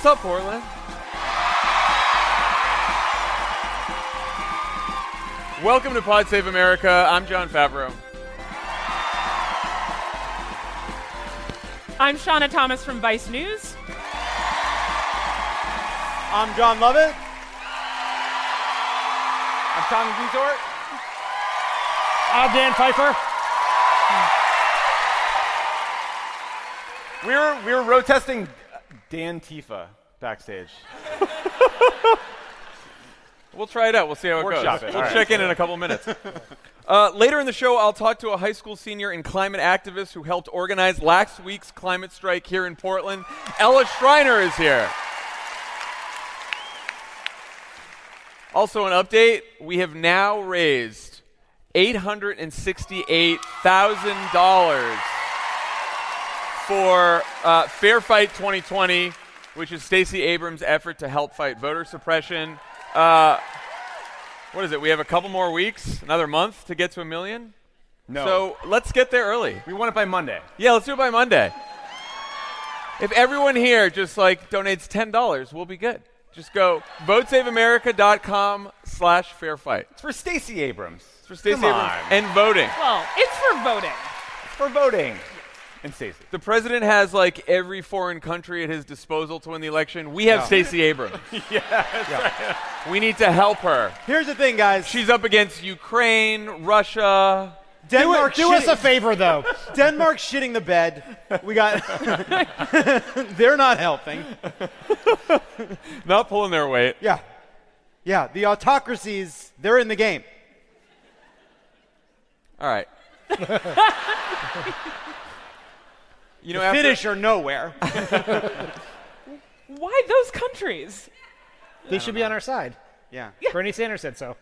What's up, Portland? Welcome to Pod Save America. I'm John Favreau. I'm Shauna Thomas from Vice News. I'm John Lovett. I'm Tommy Dutort. I'm Dan Pfeiffer. We're road testing Dan Tifa backstage. We'll try it out. We'll see how it Workshop goes. it. We'll All check in a couple minutes. Later in the show, I'll talk to a high school senior and climate activist who helped organize last week's climate strike here in Portland. Ella Schreiner is here. Also, an update, we have now raised $868,000 for Fair Fight 2020, which is Stacey Abrams' effort to help fight voter suppression. What is it? We have a couple more weeks, another month to get to $1 million? No. So let's get there early. We want it by Monday. Yeah, let's do it by Monday. If everyone here just donates $10, we'll be good. Just go votesaveamerica.com/fairfight. It's for Stacey Abrams. It's for Stacey Come Abrams on. and voting. Well, it's for voting. It's for voting. And Stacey. The president has every foreign country at his disposal to win the election. We have Stacey Abrams. Yeah. We need to help her. Here's the thing, guys. She's up against Ukraine, Russia. Denmark Do us a favor, though. Denmark's shitting the bed. We got. They're not helping. Not pulling their weight. Yeah. The autocracies. They're in the game. All right. Finish or nowhere. Why those countries? They should be on our side. Yeah. Bernie Sanders said so.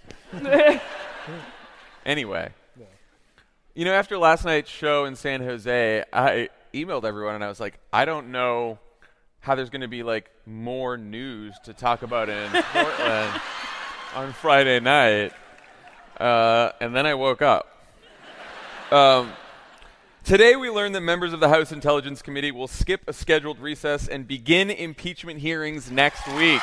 Anyway. After last night's show in San Jose, I emailed everyone and I was like, I don't know how there's going to be more news to talk about in Portland on Friday night. And then I woke up. Today we learned that members of the House Intelligence Committee will skip a scheduled recess and begin impeachment hearings next week.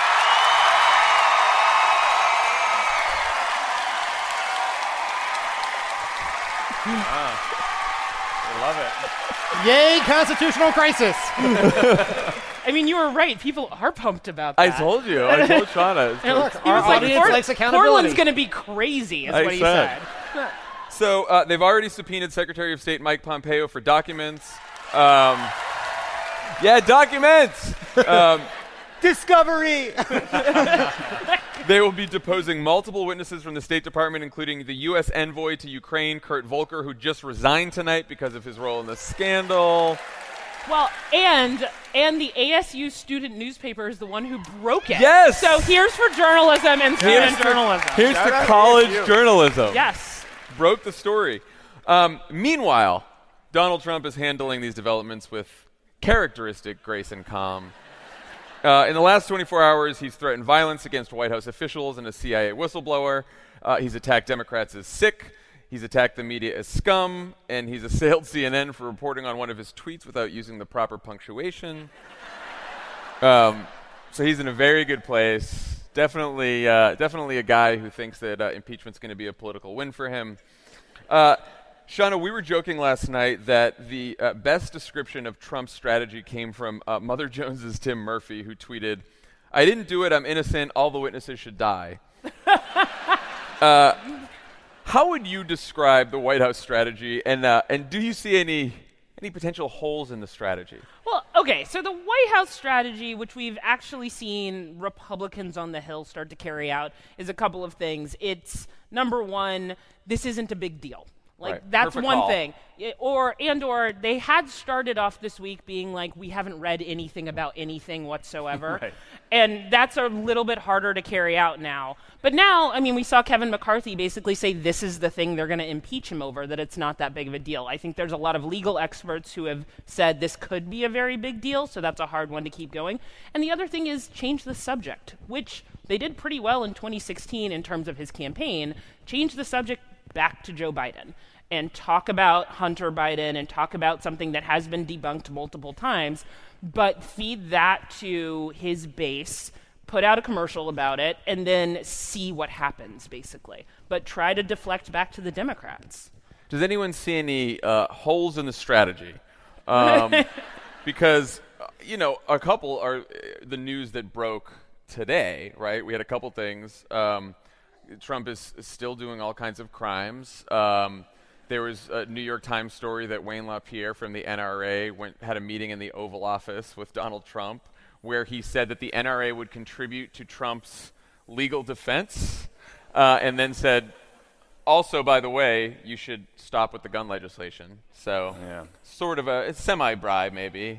I love it. Yay, constitutional crisis. I mean, you were right. People are pumped about that. I told you. I told Shauna. And look, He our was like, audience likes accountability. Portland's going to be crazy, is I what he said. said. So they've already subpoenaed Secretary of State Mike Pompeo for documents. Documents! Discovery! They will be deposing multiple witnesses from the State Department, including the U.S. envoy to Ukraine, Kurt Volker, who just resigned tonight because of his role in the scandal. Well, and the ASU student newspaper is the one who broke it. Yes! So here's for journalism and student journalism. Here's Shout to out to college ASU. journalism. Yes. Broke the story. Meanwhile, Donald Trump is handling these developments with characteristic grace and calm. In the last 24 hours, he's threatened violence against White House officials and a CIA whistleblower. He's attacked Democrats as sick. He's attacked the media as scum. And he's assailed CNN for reporting on one of his tweets without using the proper punctuation. So he's in a very good place. Definitely a guy who thinks that impeachment's going to be a political win for him. Shauna, we were joking last night that the best description of Trump's strategy came from Mother Jones's Tim Murphy, who tweeted, "I didn't do it, I'm innocent, all the witnesses should die." How would you describe the White House strategy, and do you see any potential holes in the strategy? Well, okay, so the White House strategy, which we've actually seen Republicans on the Hill start to carry out, is a couple of things. It's, number one, this isn't a big deal. Right. That's Perfect one call. thing. Or they had started off this week being like, we haven't read anything about anything whatsoever. Right. And that's a little bit harder to carry out now. But now, I mean, we saw Kevin McCarthy basically say this is the thing they're going to impeach him over, that it's not that big of a deal. I think there's a lot of legal experts who have said this could be a very big deal, so that's a hard one to keep going. And the other thing is change the subject, which they did pretty well in 2016 in terms of his campaign. Change the subject back to Joe Biden. and talk about Hunter Biden and talk about something that has been debunked multiple times, but feed that to his base, put out a commercial about it, and then see what happens, basically. But try to deflect back to the Democrats. Does anyone see any holes in the strategy? Because, a couple are the news that broke today, right? We had a couple things. Trump is still doing all kinds of crimes. There was a New York Times story that Wayne LaPierre from the NRA had a meeting in the Oval Office with Donald Trump, where he said that the NRA would contribute to Trump's legal defense, and then said, also, by the way, you should stop with the gun legislation. So, sort of a semi-bribe, maybe.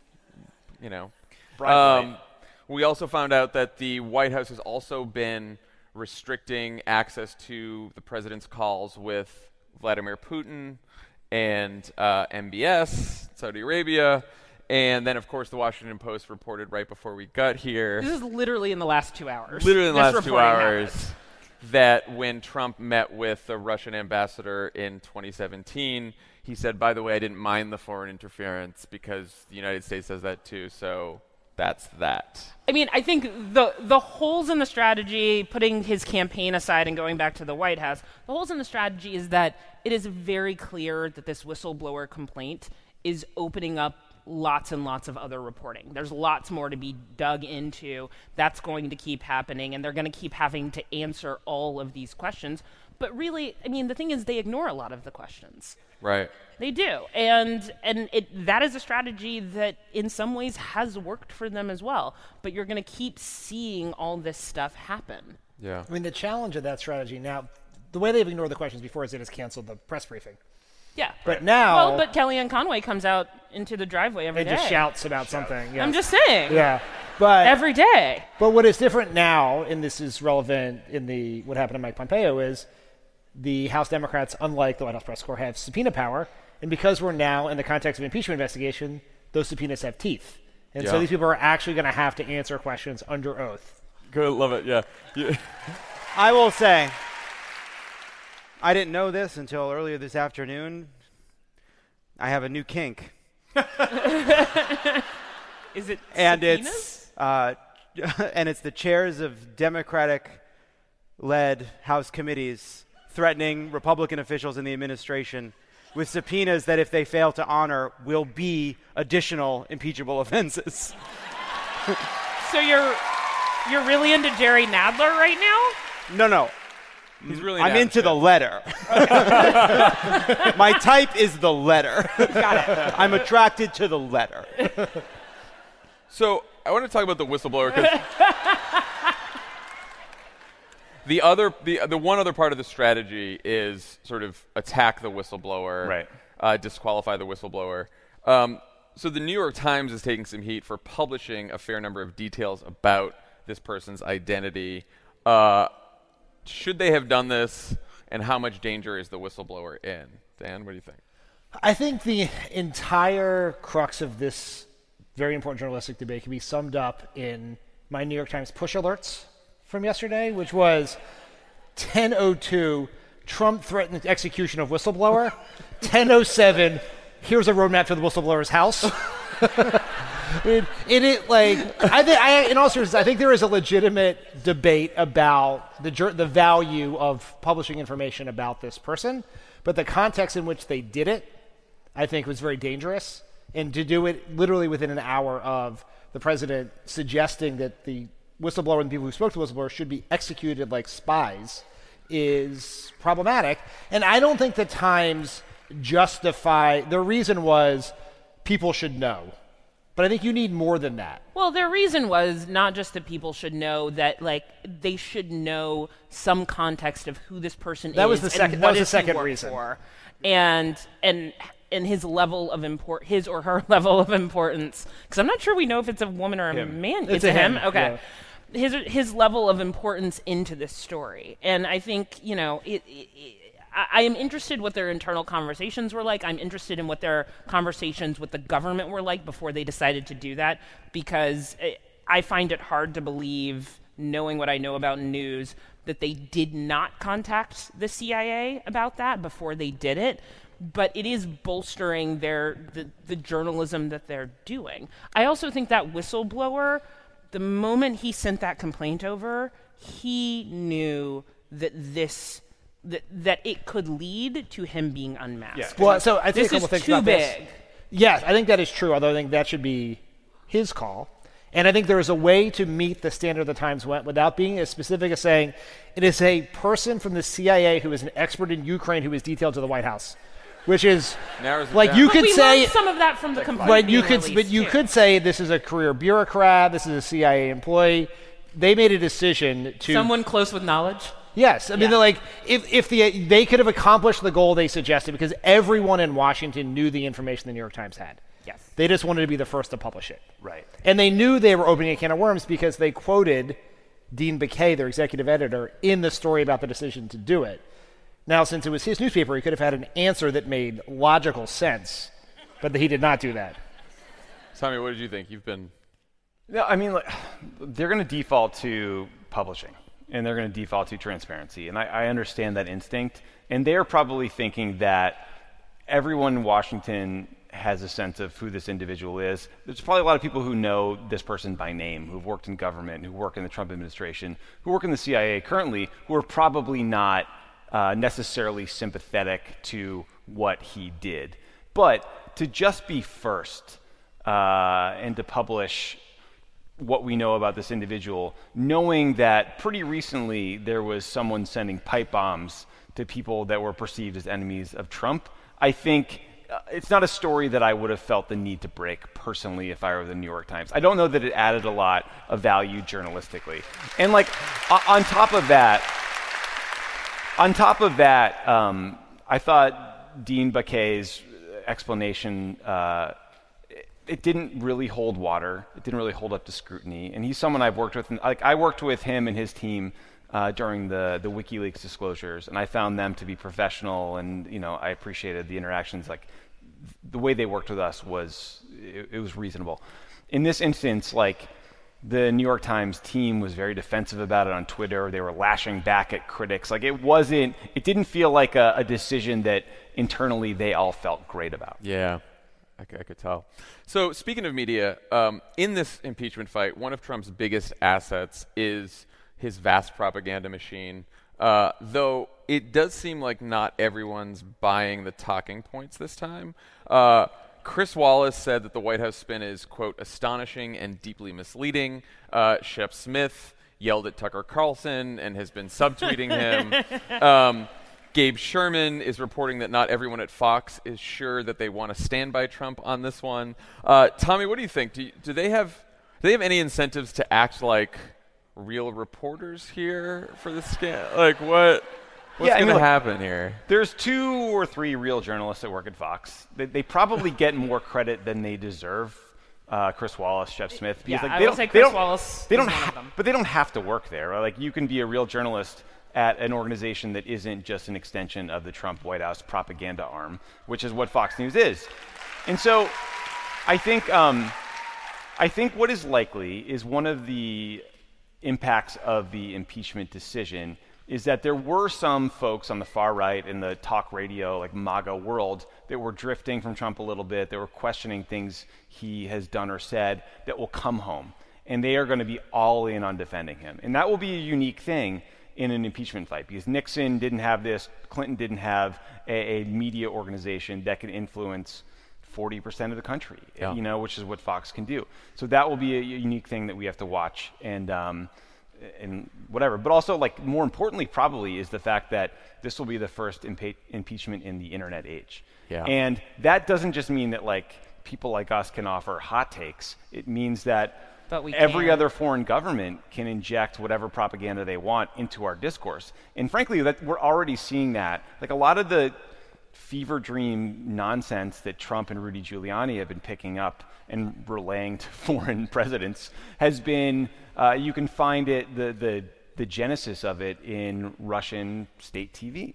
We also found out that the White House has also been restricting access to the president's calls with Vladimir Putin and MBS, Saudi Arabia. And then, of course, the Washington Post reported right before we got here. This is literally in the last 2 hours. Literally in the last 2 hours. That when Trump met with the Russian ambassador in 2017, he said, by the way, I didn't mind the foreign interference because the United States does that too, so that's that. I mean, I think the holes in the strategy, putting his campaign aside and going back to the White House, the holes in the strategy is that it is very clear that this whistleblower complaint is opening up lots and lots of other reporting. There's lots more to be dug into. That's going to keep happening, and they're going to keep having to answer all of these questions. But really, I mean, the thing is they ignore a lot of the questions. Right. They do. And that is a strategy that in some ways has worked for them as well. But you're going to keep seeing all this stuff happen. Yeah. I mean, the challenge of that strategy now, the way they've ignored the questions before is it has canceled the press briefing. Yeah. But now... Well, but Kellyanne Conway comes out into the driveway every day. And just shouts about something. Yes. I'm just saying. Yeah. But every day. But what is different now, and this is relevant in what happened to Mike Pompeo, is the House Democrats, unlike the White House press corps, have subpoena power. And because we're now in the context of an impeachment investigation, those subpoenas have teeth. And so these people are actually going to have to answer questions under oath. Good, love it, yeah. I will say, I didn't know this until earlier this afternoon. I have a new kink. Is it and subpoenas? It's the chairs of Democratic-led House committees threatening Republican officials in the administration with subpoenas that, if they fail to honor, will be additional impeachable offenses. So you're really into Jerry Nadler right now? No. He's really I'm into the letter. My type is the letter. Got it. I'm attracted to the letter. So I want to talk about the whistleblower because the one other part of the strategy is sort of attack the whistleblower, right? Disqualify the whistleblower. So the New York Times is taking some heat for publishing a fair number of details about this person's identity. Should they have done this, and how much danger is the whistleblower in? Dan, what do you think? I think the entire crux of this very important journalistic debate can be summed up in my New York Times push alerts from yesterday, which was 10:02, Trump threatened execution of whistleblower. 10:07, here's a roadmap to the whistleblower's house. In all seriousness, I think there is a legitimate debate about the value of publishing information about this person, but the context in which they did it, I think, was very dangerous. And to do it literally within an hour of the president suggesting that the whistleblower and the people who spoke to the whistleblower should be executed like spies is problematic. And I don't think the Times the reason was people should know. But I think you need more than that. Well, their reason was not just that people should know, that they should know some context of who this person that is. Was the second, and that what was the does he second work reason. For. And his level of his or her level of importance. Because I'm not sure we know if it's a woman or a man. It's a him. Okay. Yeah. His level of importance into this story. And I think, I am interested what their internal conversations were like. I'm interested in what their conversations with the government were like before they decided to do that, because I find it hard to believe, knowing what I know about news, that they did not contact the CIA about that before they did it, but it is bolstering the journalism that they're doing. I also think that whistleblower, the moment he sent that complaint over, he knew that that it could lead to him being unmasked. Yeah. Well, so I think this a couple is things too about big. this. Yes, I think that is true, although I think that should be his call. And I think there is a way to meet the standard the Times went without being as specific as saying it is a person from the CIA who is an expert in Ukraine who is detailed to the White House, which is Narrows it like down. you But could we say. learned some of that from the complaint. But you being could, released, too. could say this is a career bureaucrat. This is a CIA employee. They made a decision to. Someone close with knowledge. Yes, I mean, Yeah. they're like if they could have accomplished the goal they suggested because everyone in Washington knew the information the New York Times had. Yes. They just wanted to be the first to publish it. Right. And they knew they were opening a can of worms because they quoted Dean Baquet, their executive editor, in the story about the decision to do it. Now, since it was his newspaper, he could have had an answer that made logical sense, but he did not do that. Tommy, what did you think? You've been... No, I mean, they're going to default to publishing, and they're going to default to transparency, and I understand that instinct. And they're probably thinking that everyone in Washington has a sense of who this individual is. There's probably a lot of people who know this person by name, who've worked in government, who work in the Trump administration, who work in the CIA currently, who are probably not necessarily sympathetic to what he did. But to just be first and to publish what we know about this individual, knowing that pretty recently there was someone sending pipe bombs to people that were perceived as enemies of Trump, I think it's not a story that I would have felt the need to break personally if I were the New York Times. I don't know that it added a lot of value journalistically. And like on top of that, I thought Dean Baquet's explanation, it didn't really hold water. It didn't really hold up to scrutiny. And he's someone I've worked with. Like I worked with him and his team during the WikiLeaks disclosures, and I found them to be professional. And I appreciated the interactions. Like the way they worked with us was reasonable. In this instance, like the New York Times team was very defensive about it on Twitter. They were lashing back at critics. Like it didn't feel like a decision that internally they all felt great about. Yeah, I could tell. So speaking of media, in this impeachment fight, one of Trump's biggest assets is his vast propaganda machine, though it does seem like not everyone's buying the talking points this time. Chris Wallace said that the White House spin is, quote, astonishing and deeply misleading. Shep Smith yelled at Tucker Carlson and has been subtweeting him. Gabe Sherman is reporting that not everyone at Fox is sure that they want to stand by Trump on this one. Tommy, what do you think? Do they have any incentives to act like real reporters here for this scandal? Like what's going to happen here? There's 2 or 3 real journalists that work at Fox. They probably get more credit than they deserve. Chris Wallace, Shep Smith. Yeah, like, I would say Chris Wallace is one of them. But they don't have to work there. Right? Like you can be a real journalist at an organization that isn't just an extension of the Trump White House propaganda arm, which is what Fox News is. And so I think what is likely is one of the impacts of the impeachment decision is that there were some folks on the far right in the talk radio, like MAGA world, that were drifting from Trump a little bit, that were questioning things he has done or said, that will come home. And they are going to be all in on defending him. And that will be a unique thing in an impeachment fight, because Nixon didn't have this, Clinton didn't have a media organization that can influence 40% of the country, which is what Fox can do. So that will be a unique thing that we have to watch and whatever. But also, like, more importantly probably is the fact that this will be the first impeachment in the internet age. Yeah. And that doesn't just mean that like people like us can offer hot takes. It means that every other foreign government can inject whatever propaganda they want into our discourse. And frankly, that we're already seeing that. Like a lot of the fever dream nonsense that Trump and Rudy Giuliani have been picking up and relaying to foreign presidents has been, you can find it, the genesis of it in Russian state TV.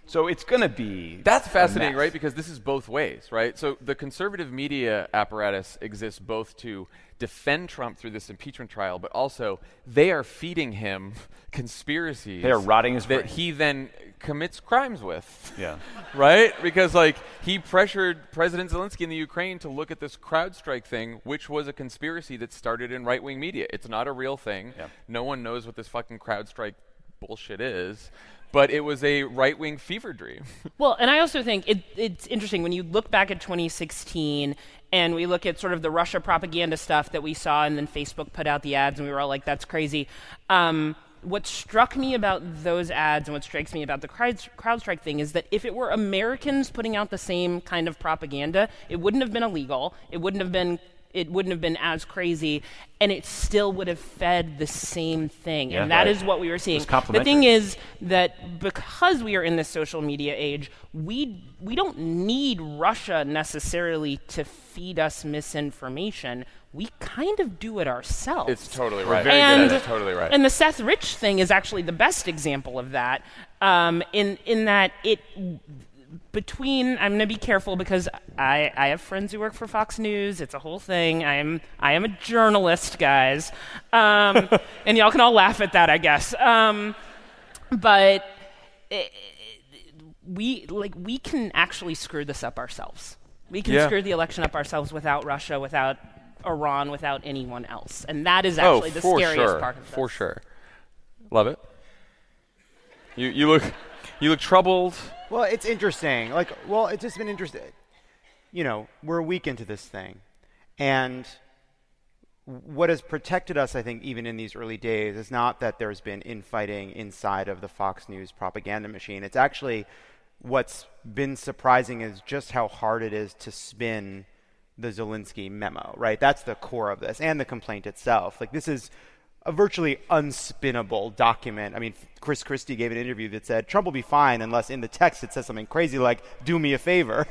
So it's going to be That's a fascinating, mess. right? Because this is both ways, right? So the conservative media apparatus exists both to defend Trump through this impeachment trial, but also they are feeding him conspiracies. They are rotting his that brain. he then commits crimes with. Yeah. Right? Because like he pressured President Zelensky in the Ukraine to look at this CrowdStrike thing, which was a conspiracy that started in right-wing media. It's not a real thing. Yeah. No one knows what this fucking CrowdStrike bullshit is. But it was a right-wing fever dream. Well, and I also think it's interesting when you look back at 2016 and we look at sort of the Russia propaganda stuff that we saw, and then Facebook put out the ads and we were all like, that's crazy. What struck me about those ads and what strikes me about the CrowdStrike thing is that if it were Americans putting out the same kind of propaganda, it wouldn't have been illegal. It wouldn't have been as crazy, and it still would have fed the same thing. Yeah, and that right. is what we were seeing. It's The complementary. thing is that because we are in this social media age, we don't need Russia necessarily to feed us misinformation. We kind of do it ourselves. It's totally right. very and, good at it. Totally right. And the Seth Rich thing is actually the best example of that, in that it between, I'm going to be careful because I have friends who work for Fox News. It's a whole thing. I am a journalist, guys. And y'all can all laugh at that, I guess. But we can actually screw this up ourselves. We can screw the election up ourselves without Russia, without Iran, without anyone else. And that is actually the for scariest sure. part of this. For sure. Love it. You look troubled. Well, it's interesting. It's just been interesting. You know, we're a week into this thing. And what has protected us, I think, even in these early days, is not that there's been infighting inside of the Fox News propaganda machine. It's actually what's been surprising is just how hard it is to spin the Zelensky memo, right? That's the core of this, and the complaint itself. Like, this is a virtually unspinnable document. I mean, Chris Christie gave an interview that said, Trump will be fine unless in the text it says something crazy like, do me a favor.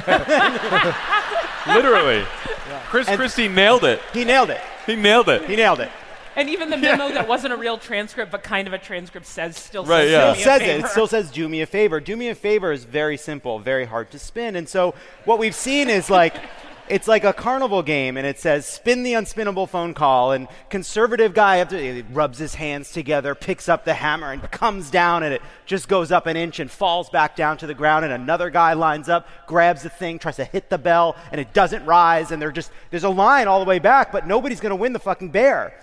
Literally. Chris Christie nailed it. He nailed it. He nailed it. He nailed it. And even the memo that wasn't a real transcript, but kind of a transcript, still Right, says, yeah. "Do me a Says it. favor." It still says, do me a favor. Do me a favor is very simple, very hard to spin. And so what we've seen is like, it's like a carnival game, and it says, spin the unspinnable phone call, and conservative guy he rubs his hands together, picks up the hammer, and comes down, and it just goes up an inch and falls back down to the ground, and another guy lines up, grabs the thing, tries to hit the bell, and it doesn't rise, and there's a line all the way back, but nobody's going to win the fucking bear.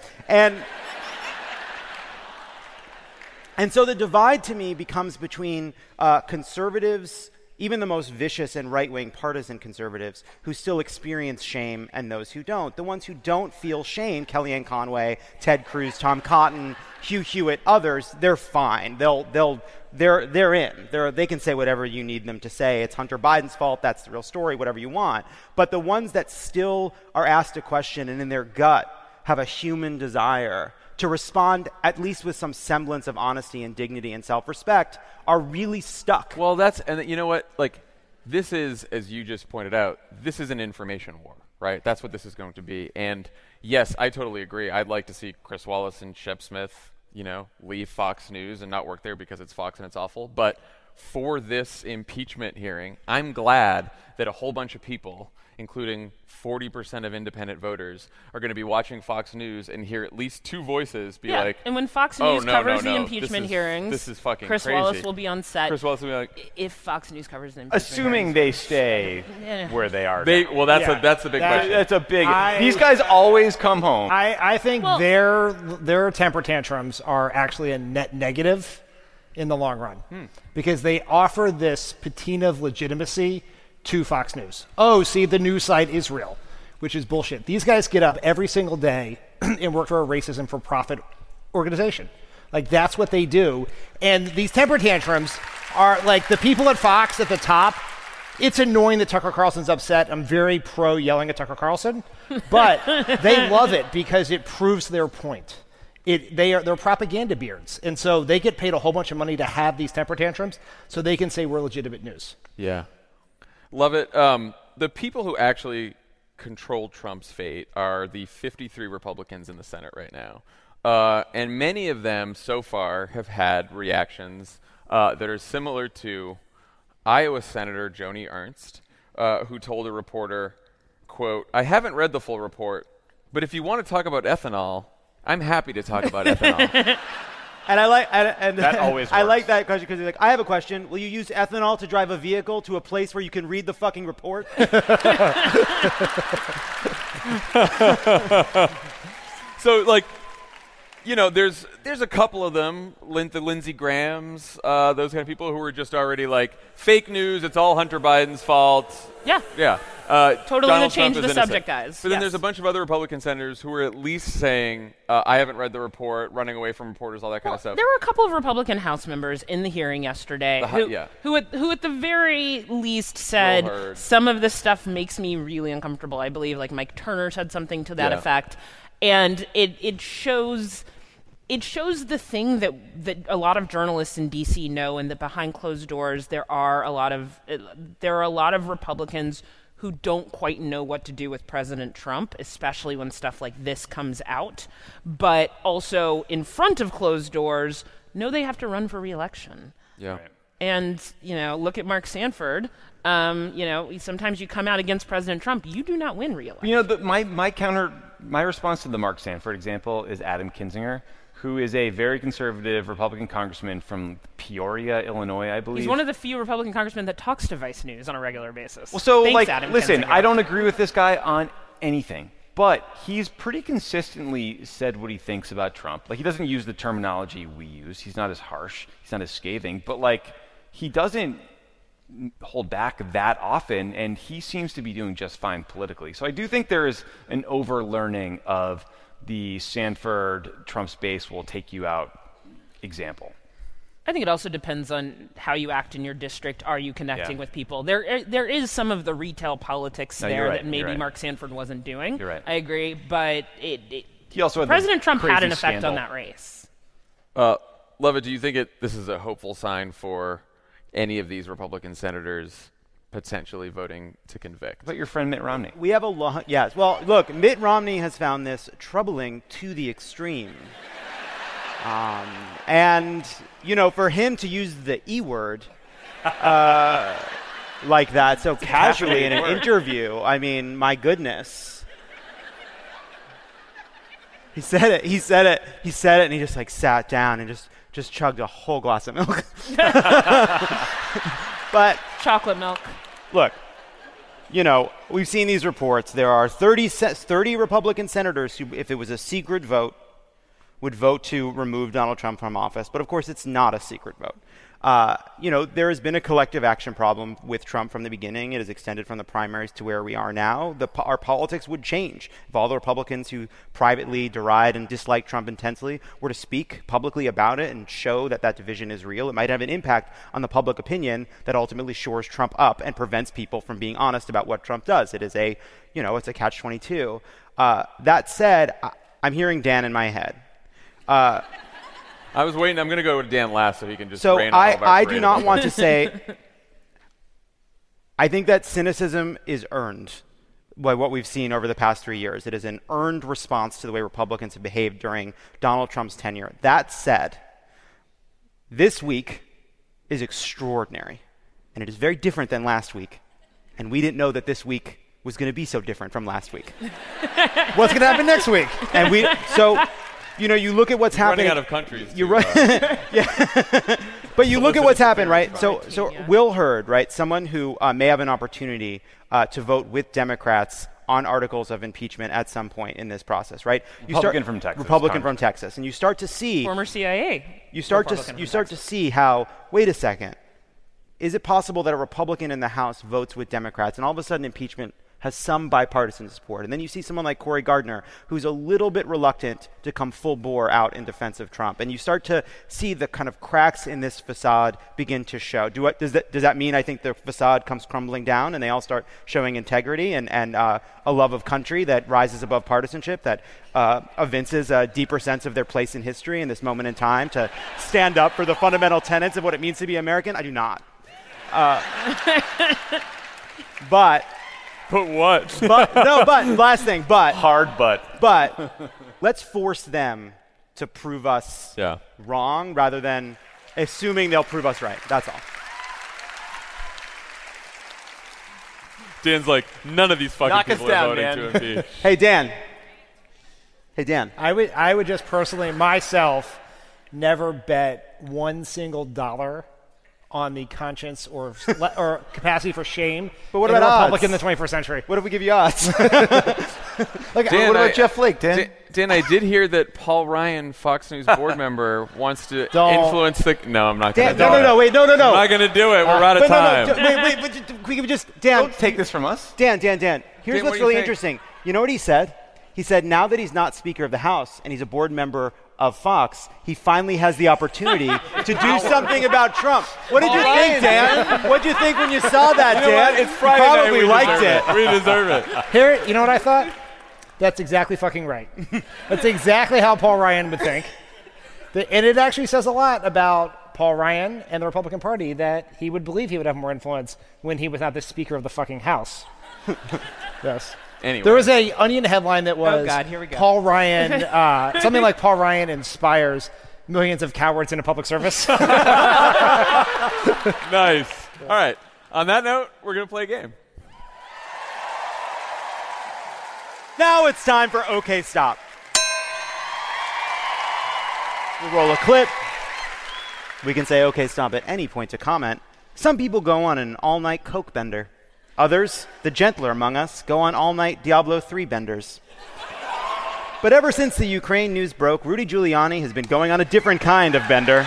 And so the divide to me becomes between conservatives, even the most vicious and right-wing partisan conservatives, who still experience shame, and those who don't. The ones who don't feel shame, Kellyanne Conway, Ted Cruz, Tom Cotton, Hugh Hewitt, others, they're fine. They're in. They can say whatever you need them to say. It's Hunter Biden's fault. That's the real story. Whatever you want. But the ones that still are asked a question and in their gut have a human desire to respond at least with some semblance of honesty and dignity and self-respect are really stuck. Well, and you know what? Like, this is, as you just pointed out, this is an information war, right? That's what this is going to be. And yes, I totally agree. I'd like to see Chris Wallace and Shep Smith, leave Fox News and not work there because it's Fox and it's awful. But for this impeachment hearing, I'm glad that a whole bunch of people, including 40% of independent voters, are going to be watching Fox News and hear at least two voices be like, and when Fox "Oh, News no, covers no, the no. impeachment This is- hearings, this is fucking Chris crazy." Wallace will be on set. Chris Wallace will be like, if Fox News covers the impeachment Assuming hearings. they stay Yeah. where they are. They, now. well, that's Yeah. that's the big question. That's a big. I- These guys always come home. I think Well- their temper tantrums are actually a net negative in the long run because they offer this patina of legitimacy to Fox News. Oh, see, the news site is real, which is bullshit. These guys get up every single day and work for a racism for profit organization. Like, that's what they do. And these temper tantrums are like the people at Fox at the top. It's annoying that Tucker Carlson's upset. I'm very pro yelling at Tucker Carlson, but they love it because it proves their point. They're propaganda beards, and so they get paid a whole bunch of money to have these temper tantrums so they can say we're legitimate news. Yeah. Love it. The people who actually control Trump's fate are the 53 Republicans in the Senate right now. And many of them so far have had reactions that are similar to Iowa Senator Joni Ernst, who told a reporter, quote, "I haven't read the full report, but if you want to talk about ethanol, I'm happy to talk about ethanol." And I like and That always I like works. that question because he's like, I have a question. Will you use ethanol to drive a vehicle to a place where you can read the fucking report? So, like, you know, there's a couple of them, the Lindsey Grahams, those kind of people who were just already like, fake news, it's all Hunter Biden's fault. Yeah. Yeah. Totally Donald to change Trump the is innocent. subject, guys. But then Yes. there's a bunch of other Republican senators who were at least saying, I haven't read the report, running away from reporters, all that kind of stuff. There were a couple of Republican House members in the hearing yesterday who at the very least said Will Hurd. some of this stuff makes me really uncomfortable. I believe like Mike Turner said something to that Yeah. effect, and it shows the thing that a lot of journalists in DC know, and that behind closed doors there are a lot of Republicans who don't quite know what to do with President Trump, especially when stuff like this comes out, but also in front of closed doors know they have to run for re-election. Yeah. Right. And, you know, look at Mark Sanford. You know, sometimes you come out against President Trump, you do not win re-election. You know, my response to the Mark Sanford example is Adam Kinzinger, who is a very conservative Republican congressman from Peoria, Illinois, I believe. He's one of the few Republican congressmen that talks to Vice News on a regular basis. Well, so, Thanks, like, Adam listen, Kinzinger. I don't agree with this guy on anything, but he's pretty consistently said what he thinks about Trump. Like, he doesn't use the terminology we use. He's not as harsh. He's not as scathing. But, like, he doesn't hold back that often, and he seems to be doing just fine politically. So I do think there is an overlearning of the Sanford Trump space will take you out example. I think it also depends on how you act in your district. Are you connecting Yeah. with people? There is some of the retail politics No, you're there right, that maybe you're right. Mark Sanford wasn't doing. You're right. I agree, but He also had the President Trump had crazy an effect scandal. on that race. Levitt, do you think this is a hopeful sign for any of these Republican senators potentially voting to convict? What about your friend Mitt Romney? We have a lot. Yes. Well, look, Mitt Romney has found this troubling to the extreme. And, you know, for him to use the E word like that so casually in an interview, I mean, my goodness. He said it, and he just like sat down and just chugged a whole glass of milk. But Chocolate milk. look, you know, we've seen these reports. There are 30 Republican senators who, if it was a secret vote, would vote to remove Donald Trump from office. But of course, it's not a secret vote. You know, there has been a collective action problem with Trump from the beginning. It has extended from the primaries to where we are now. Our politics would change if all the Republicans who privately deride and dislike Trump intensely were to speak publicly about it and show that that division is real. It might have an impact on the public opinion that ultimately shores Trump up and prevents people from being honest about what Trump does. It is it's a catch-22. That said, I'm hearing Dan in my head. I was waiting. I'm going to go to Dan last so he can just So rain on all of our I parade do not of- want to say. I think that cynicism is earned by what we've seen over the past 3 years. It is an earned response to the way Republicans have behaved during Donald Trump's tenure. That said, this week is extraordinary, and it is very different than last week. And we didn't know that this week was going to be so different from last week. What's going to happen next week? And you know, you look at what's happening. Running out of countries. You're to, right. But you look at what's happened, right? So yeah. Will Hurd, right, someone who may have an opportunity to vote with Democrats on articles of impeachment at some point in this process, right? Republican from Texas, Republican Congress. from Texas, and you start to see Former CIA. you start Republican to from Texas. see how. Wait a second. Is it possible that a Republican in the House votes with Democrats, and all of a sudden impeachment has some bipartisan support? And then you see someone like Cory Gardner, who's a little bit reluctant to come full bore out in defense of Trump. And you start to see the kind of cracks in this facade begin to show. Does that mean I think the facade comes crumbling down and they all start showing integrity and a love of country that rises above partisanship, that evinces a deeper sense of their place in history in this moment in time to stand up for the fundamental tenets of what it means to be American? I do not. But what? but last thing, Hard but. let's force them to prove us Yeah. wrong rather than assuming they'll prove us right. That's all. Dan's like, none of these fucking Knock us people down, are voting Dan. to impeach. Hey, Dan. Hey, Dan. I would just personally, myself, never bet one single dollar on the conscience or capacity for shame But what in about the Republic odds? in the 21st century. What if we give you odds? Like, Dan, what about Jeff Flake, Dan? Dan, I did hear that Paul Ryan, Fox News board member, wants to Don't. influence the. No, I'm not going to Dan, do it. no, wait, no. I'm not going to do it. We're out of But time. wait, but we can just, Dan. Don't take this from us. Dan. Here's Dan, what what's do you really think? interesting. You know what he said? He said now that he's not Speaker of the House and he's a board member of Fox, he finally has the opportunity to do something about Trump. What did you think, Dan? What did you think when you saw that, You know Dan? what? It's Friday you night. probably We liked deserve it. We deserve it. Here, you know what I thought? That's exactly fucking right. That's exactly how Paul Ryan would think. And it actually says a lot about Paul Ryan and the Republican Party that he would believe he would have more influence when he was not the Speaker of the fucking House. Yes. Anyway. There was a Onion headline that was God, here we go. Paul Ryan, something like Paul Ryan inspires millions of cowards into public service. Nice. All right. On that note, we're going to play a game. Now it's time for OK Stop. We roll a clip. We can say OK Stop at any point to comment. Some people go on an all-night Coke bender. Others, the gentler among us, go on all-night Diablo 3 benders. But ever since the Ukraine news broke, Rudy Giuliani has been going on a different kind of bender.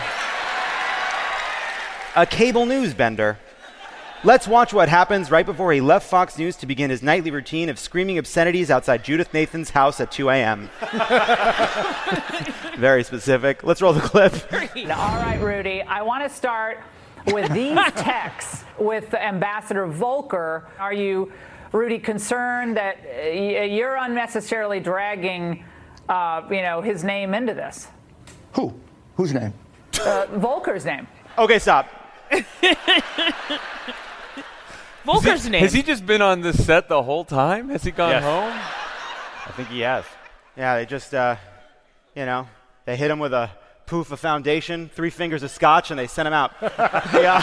A cable news bender. Let's watch what happens right before he left Fox News to begin his nightly routine of screaming obscenities outside Judith Nathan's house at 2 a.m. Very specific. Let's roll the clip. All right, Rudy, I want to start with these texts with Ambassador Volker. Are you, Rudy, concerned that you're unnecessarily dragging, his name into this? Who? Whose name? Volker's name. Okay, stop. Volker's name. Has he just been on this set the whole time? Has he gone Yes. home? I think he has. Yeah, they just, they hit him with a poof of foundation, 3 fingers of scotch, and they sent him out. Yeah.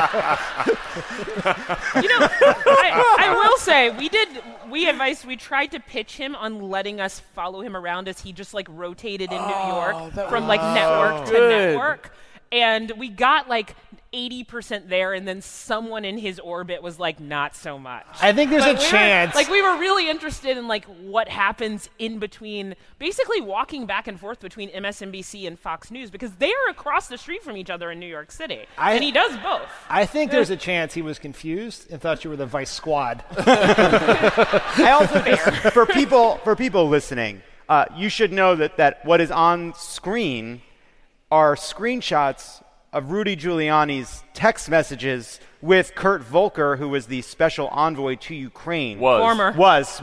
I will say we tried to pitch him on letting us follow him around as he just like rotated in New York from like network to good. network. And we got like 80% there, and then someone in his orbit was like, not so much. I think there's But a chance. we were really interested in like what happens in between, basically walking back and forth between MSNBC and Fox News, because they are across the street from each other in New York City, and he does both. I think there's a chance he was confused and thought you were the Vice Squad. I also just, for people listening, you should know that what is on screen are screenshots of Rudy Giuliani's text messages with Kurt Volker, who was the special envoy to Ukraine. Former. Was.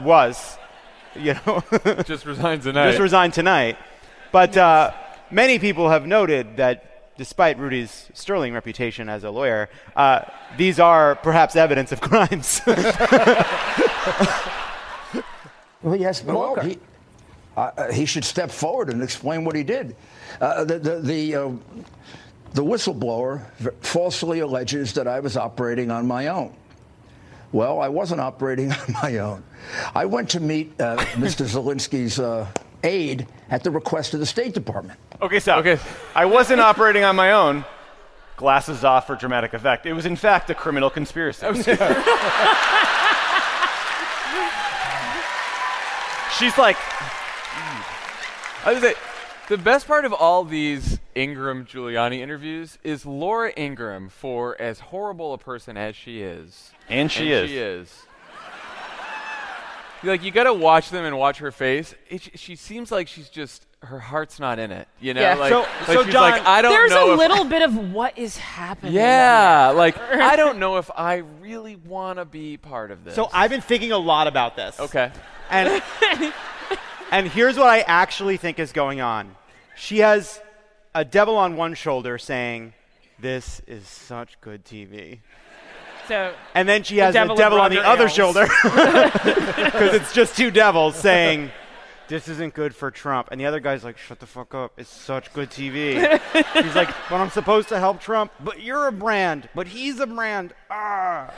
Just resigned tonight. Just resigned tonight. But many people have noted that despite Rudy's sterling reputation as a lawyer, these are perhaps evidence of crimes. Well, yes, well, he should step forward and explain what he did. The whistleblower falsely alleges that I was operating on my own. Well, I wasn't operating on my own. I went to meet Mr. Zelensky's aide at the request of the State Department. Okay, so Okay. I wasn't operating on my own. Glasses off for dramatic effect. It was, in fact, a criminal conspiracy. She's like, I was say, the best part of all these Ingram Giuliani interviews is Laura Ingram, for as horrible a person as she is. and she is. Like, you got to watch them and watch her face. She seems like she's just, her heart's not in it. You know? Yeah. Like, So she's John, like, I don't There's know a if little bit of what is happening. Yeah, like, I don't know if I really want to be part of this. So I've been thinking a lot about this. Okay. And and here's what I actually think is going on. She has a devil on one shoulder saying, "This is such good TV." So And then she has devil the devil of on the Roger other Ailes. shoulder, because it's just two devils saying, this isn't good for Trump. And the other guy's like, shut the fuck up. It's such good TV. He's like, but I'm supposed to help Trump. But you're a brand. But he's a brand. Ah.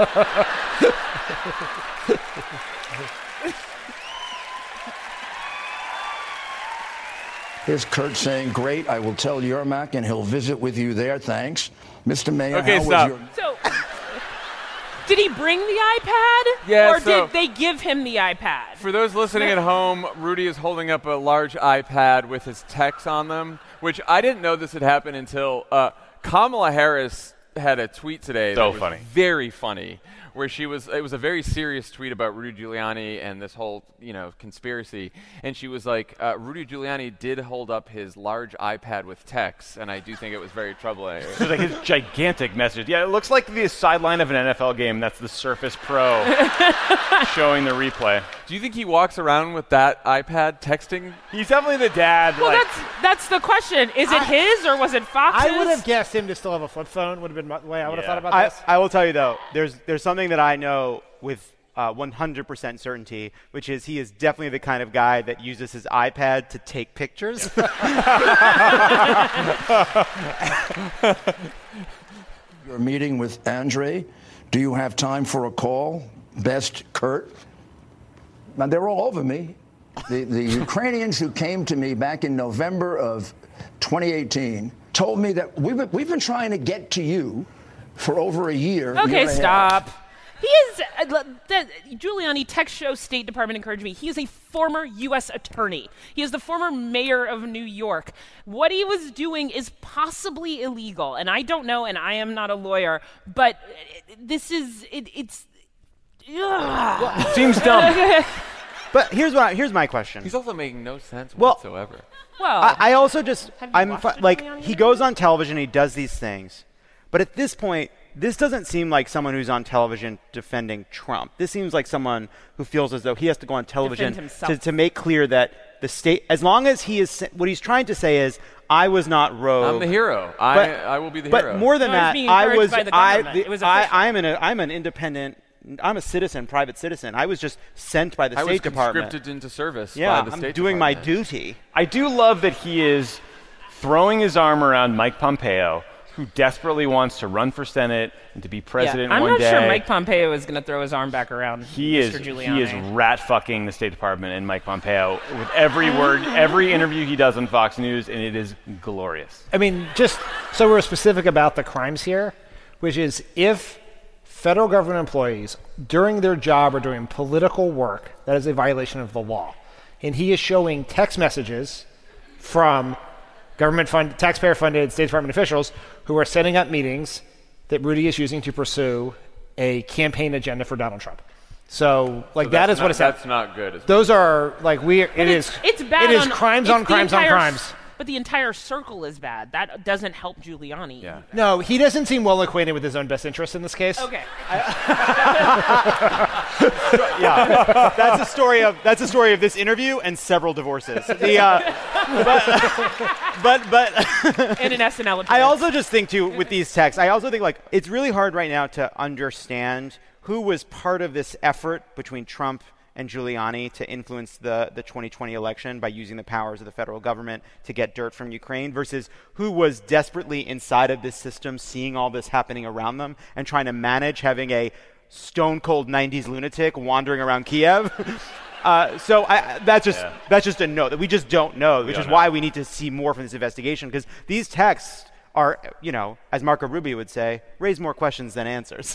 Here's Kurt saying, great, I will tell Yermak and he'll visit with you there. Thanks. Mr. Mayor, Okay, how stop. was your... So, did he bring the iPad? Yeah, or so- did they give him the iPad? For those listening at home, Rudy is holding up a large iPad with his texts on them, which I didn't know this had happened until Kamala Harris had a tweet today So that was funny. very funny, where it was a very serious tweet about Rudy Giuliani and this whole, conspiracy. And she was like, Rudy Giuliani did hold up his large iPad with texts, and I do think it was very troubling. It was like his gigantic message. Yeah, it looks like the sideline of an NFL game. That's the Surface Pro showing the replay. Do you think he walks around with that iPad texting? He's definitely the dad. Well, that's the question. Is it his or was it Fox's? I would have guessed him to still have a flip phone. Would have been the way I would have thought about this. I will tell you, though, there's something that I know with 100% certainty, which is he is definitely the kind of guy that uses his iPad to take pictures. Your meeting with Andre, do you have time for a call? Best, Kurt. Now, they're all over me. The Ukrainians who came to me back in November of 2018 told me that we've been trying to get to you for over a year. Okay, year and a half. stop. He is, the Giuliani text show State Department encouraged me. He is a former U.S. attorney. He is the former mayor of New York. What he was doing is possibly illegal, and I don't know, and I am not a lawyer, but this is, it's, ugh. Seems dumb. But here's my question. He's also making no sense Well- whatsoever. Well, I also just, Have you watched the Giuliani he interview? goes on television, he does these things. But at this point, this doesn't seem like someone who's on television defending Trump. This seems like someone who feels as though he has to go on television himself. to make clear that the state, as long as he is, what he's trying to say is, I was not rogue. I'm the hero. But- I will be the But hero. more than No, he's that, being I encouraged was, by the government. It was official. I'm an independent, I'm a citizen, private citizen. I was just sent by the I was State Department. conscripted into service Yeah, by the I'm State doing my Department. duty. I do love that he is throwing his arm around Mike Pompeo, who desperately wants to run for Senate and to be president I'm one not day. sure Mike Pompeo is going to throw his arm back around He Mr. is Giuliani. rat fucking the State Department and Mike Pompeo with every word, every interview he does on Fox News, and it is glorious. I mean, just so we're specific about the crimes here, which is if federal government employees during their job are doing political work, that is a violation of the law. And he is showing text messages from taxpayer-funded State Department officials who are setting up meetings that Rudy is using to pursue a campaign agenda for Donald Trump. So, that is what it's That's not good. is it? Those are it's bad. It is crimes it's on the crimes on entire crimes. But the entire circle is bad. That doesn't help Giuliani. Yeah. No, he doesn't seem well acquainted with his own best interest in this case. Okay. Yeah, that's a story of this interview and several divorces. But In an SNL appearance. I also just think too with these texts. I also think it's really hard right now to understand who was part of this effort between Trump and Giuliani to influence the 2020 election by using the powers of the federal government to get dirt from Ukraine versus who was desperately inside of this system, seeing all this happening around them and trying to manage having a stone-cold 90s lunatic wandering around Kiev. So that's just a note that we just don't know, which is why we need to see more from this investigation, because these texts are, as Marco Rubio would say, raise more questions than answers.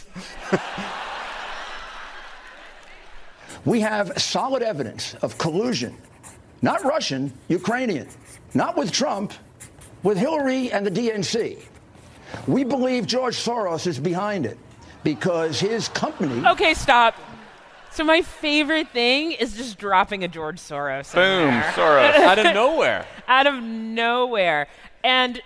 We have solid evidence of collusion, not Russian, Ukrainian, not with Trump, with Hillary and the DNC. We believe George Soros is behind it because his company... Okay, stop. So my favorite thing is just dropping a George Soros. in Boom, there. Soros. Out of nowhere. Out of nowhere. And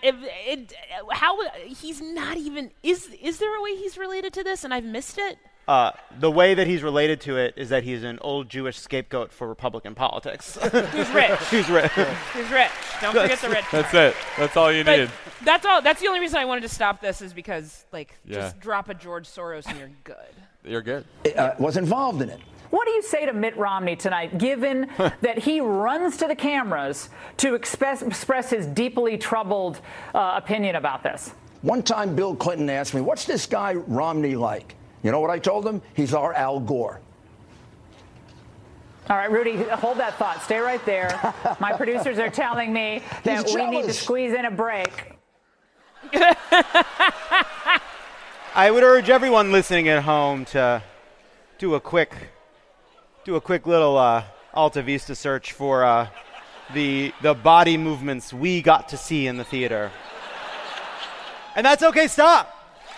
he's not even... Is there a way he's related to this and I've missed it? The way that he's related to it is that he's an old Jewish scapegoat for Republican politics. Who's rich? Who's rich? Who's rich? Don't forget the rich. That's it. That's all you But need. that's all. That's the only reason I wanted to stop this is because, Yeah. just drop a George Soros and you're good. You're good. was involved in it. What do you say to Mitt Romney tonight, given that he runs to the cameras to express his deeply troubled opinion about this? One time Bill Clinton asked me, what's this guy Romney like? You know what I told him? He's our Al Gore. All right, Rudy, hold that thought. Stay right there. My producers are telling me that we need to squeeze in a break. I would urge everyone listening at home to do a quick little Alta Vista search for the body movements we got to see in the theater. And that's okay, stop.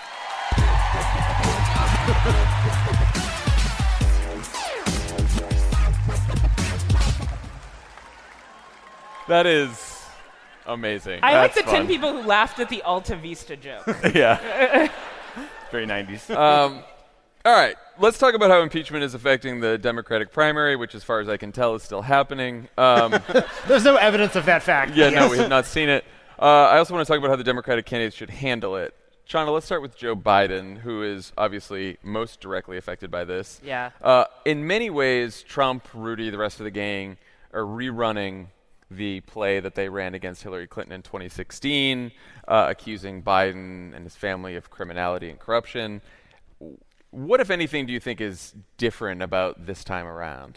That is amazing. I like That's the 10 fun. people who laughed at the Alta Vista joke. Yeah. Very 90s. All right. Let's talk about how impeachment is affecting the Democratic primary, which, as far as I can tell, is still happening. There's no evidence of that fact. Yeah, no, we have not seen it. I also want to talk about how the Democratic candidates should handle it. Shauna, let's start with Joe Biden, who is obviously most directly affected by this. Yeah. In many ways, Trump, Rudy, the rest of the gang are rerunning the play that they ran against Hillary Clinton in 2016, accusing Biden and his family of criminality and corruption. What, if anything, do you think is different about this time around?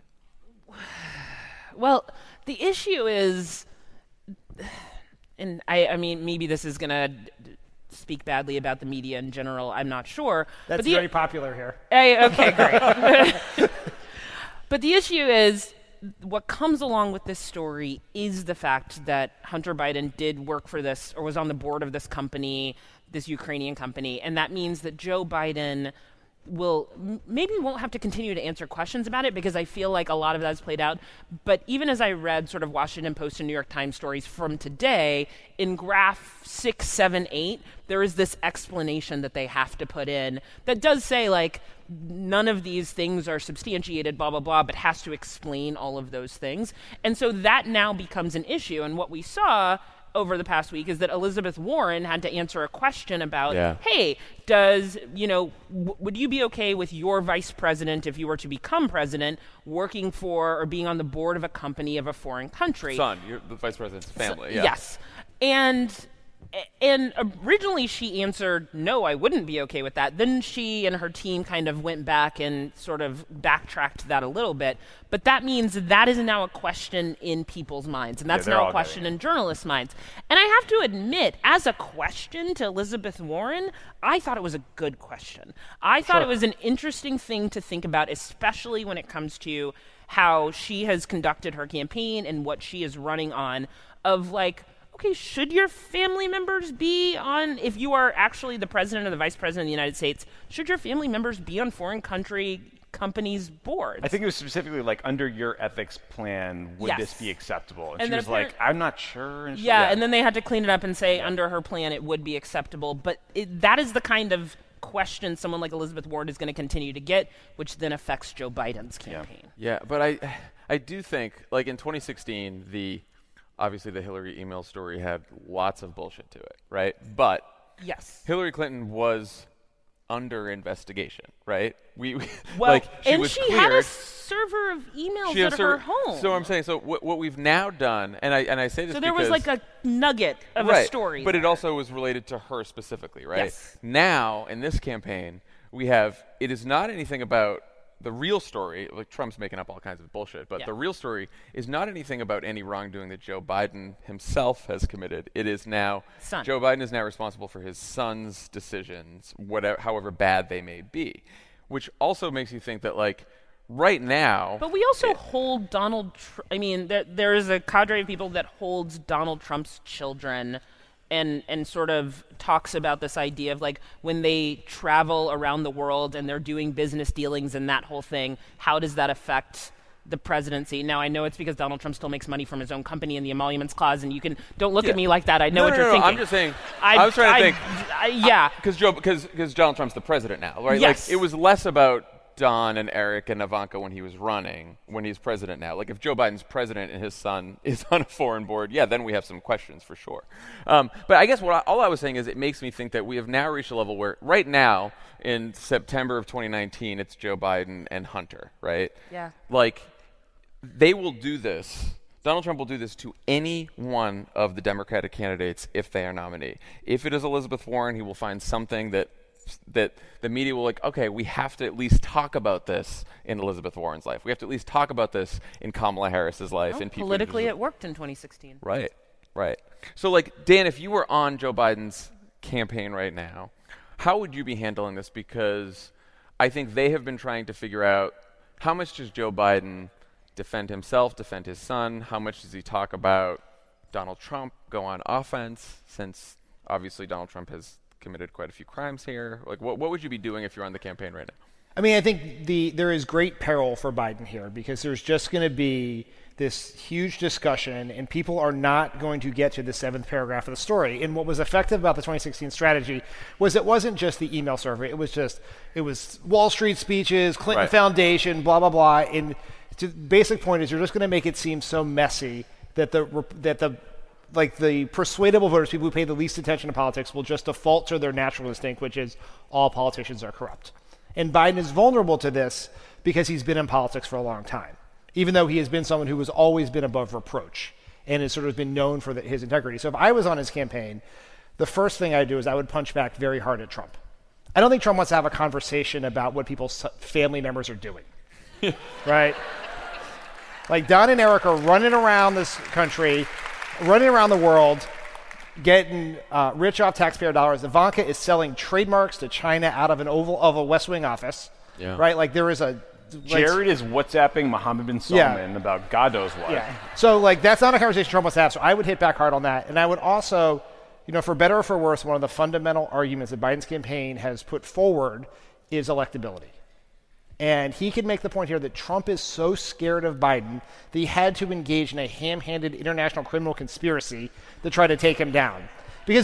Well, the issue is, and I mean, maybe this is going to speak badly about the media in general. I'm not sure. That's but very popular here. Okay, great. But the issue is, what comes along with this story is the fact that Hunter Biden did work for this, or was on the board of this company, this Ukrainian company, and that means that Joe Biden maybe won't have to continue to answer questions about it, because I feel like a lot of that's played out. But even as I read sort of Washington Post and New York Times stories from today, in graph 6, 7, 8, there is this explanation that they have to put in that does say, like, none of these things are substantiated, blah, blah, blah, but has to explain all of those things. And so that now becomes an issue. And what we saw over the past week is that Elizabeth Warren had to answer a question about, hey, would you be okay with your vice president, if you were to become president, working for or being on the board of a company of a foreign country? Son, you're the vice president's family, yeah. Yes. And originally she answered, no, I wouldn't be okay with that. Then she and her team kind of went back and sort of backtracked that a little bit. But that means that is now a question in people's minds. And that's now a question in journalists' minds. And I have to admit, as a question to Elizabeth Warren, I thought it was a good question. I thought it was an interesting thing to think about, especially when it comes to how she has conducted her campaign and what she is running on, of like, okay, should your family members be on, if you are actually the president or the vice president of the United States, should your family members be on foreign companies' boards? I think it was specifically like, under your ethics plan, would this be acceptable? And she was like, I'm not sure. And and then they had to clean it up and say, under her plan, it would be acceptable. But that is the kind of question someone like Elizabeth Warren is going to continue to get, which then affects Joe Biden's campaign. Yeah, but I do think, like in 2016, obviously the Hillary email story had lots of bullshit to it, right? But yes, Hillary Clinton was under investigation, right? She had a server of emails at her home. So I'm saying, what we've now done, and I say this, so there was like a nugget of a story, but it also was related to her specifically, right? Yes. Now in this campaign, it is not anything about the real story. Like, Trump's making up all kinds of bullshit, but the real story is not anything about any wrongdoing that Joe Biden himself has committed. It is now Joe Biden is now responsible for his son's decisions, however bad they may be, which also makes you think that, like, right now. But we also hold Donald. I mean, there is a cadre of people that holds Donald Trump's children. And sort of talks about this idea of, like, when they travel around the world and they're doing business dealings and that whole thing, how does that affect the presidency? Now, I know it's because Donald Trump still makes money from his own company in the emoluments clause, and don't look at me like that. I know what you're thinking. I'm just saying. I was trying to think. Because Donald Trump's the president now, right? Yes. Like, it was less about Don and Eric and Ivanka when he was running, when he's president now. Like if Joe Biden's president and his son is on a foreign board, yeah, then we have some questions for sure. But I guess all I was saying is it makes me think that we have now reached a level where right now in September of 2019, it's Joe Biden and Hunter, right? Yeah. Like they will do this. Donald Trump will do this to any one of the Democratic candidates if they are nominee. If it is Elizabeth Warren, he will find something that the media will like, okay, we have to at least talk about this in Elizabeth Warren's life. We have to at least talk about this in Kamala Harris's life. Well, and people politically, it worked in 2016. Right. So, like, Dan, if you were on Joe Biden's campaign right now, how would you be handling this? Because I think they have been trying to figure out how much does Joe Biden defend himself, defend his son? How much does he talk about Donald Trump, go on offense, since obviously Donald Trump has committed quite a few crimes here? Like, what would you be doing if you're on the campaign right now? I mean, I think there is great peril for Biden here because there's just going to be this huge discussion and people are not going to get to the 7th paragraph of the story. And what was effective about the 2016 strategy was it wasn't just the email survey. It was Wall Street speeches, Clinton Foundation, blah, blah, blah. And the basic point is you're just going to make it seem so messy that the persuadable voters, people who pay the least attention to politics, will just default to their natural instinct, which is all politicians are corrupt. And Biden is vulnerable to this because he's been in politics for a long time, even though he has been someone who has always been above reproach and has sort of been known for his integrity. So if I was on his campaign, the first thing I'd do is I would punch back very hard at Trump. I don't think Trump wants to have a conversation about what people's family members are doing, right? Like Don and Eric are running around this country, running around the world, getting rich off taxpayer dollars. Ivanka is selling trademarks to China out of a West Wing office, right? Like there is a... Jared is WhatsApping Mohammed bin Salman about God knows what. Yeah. So like that's not a conversation Trump wants to have. So I would hit back hard on that. And I would also, for better or for worse, one of the fundamental arguments that Biden's campaign has put forward is electability. And he can make the point here that Trump is so scared of Biden that he had to engage in a ham-handed international criminal conspiracy to try to take him down. Because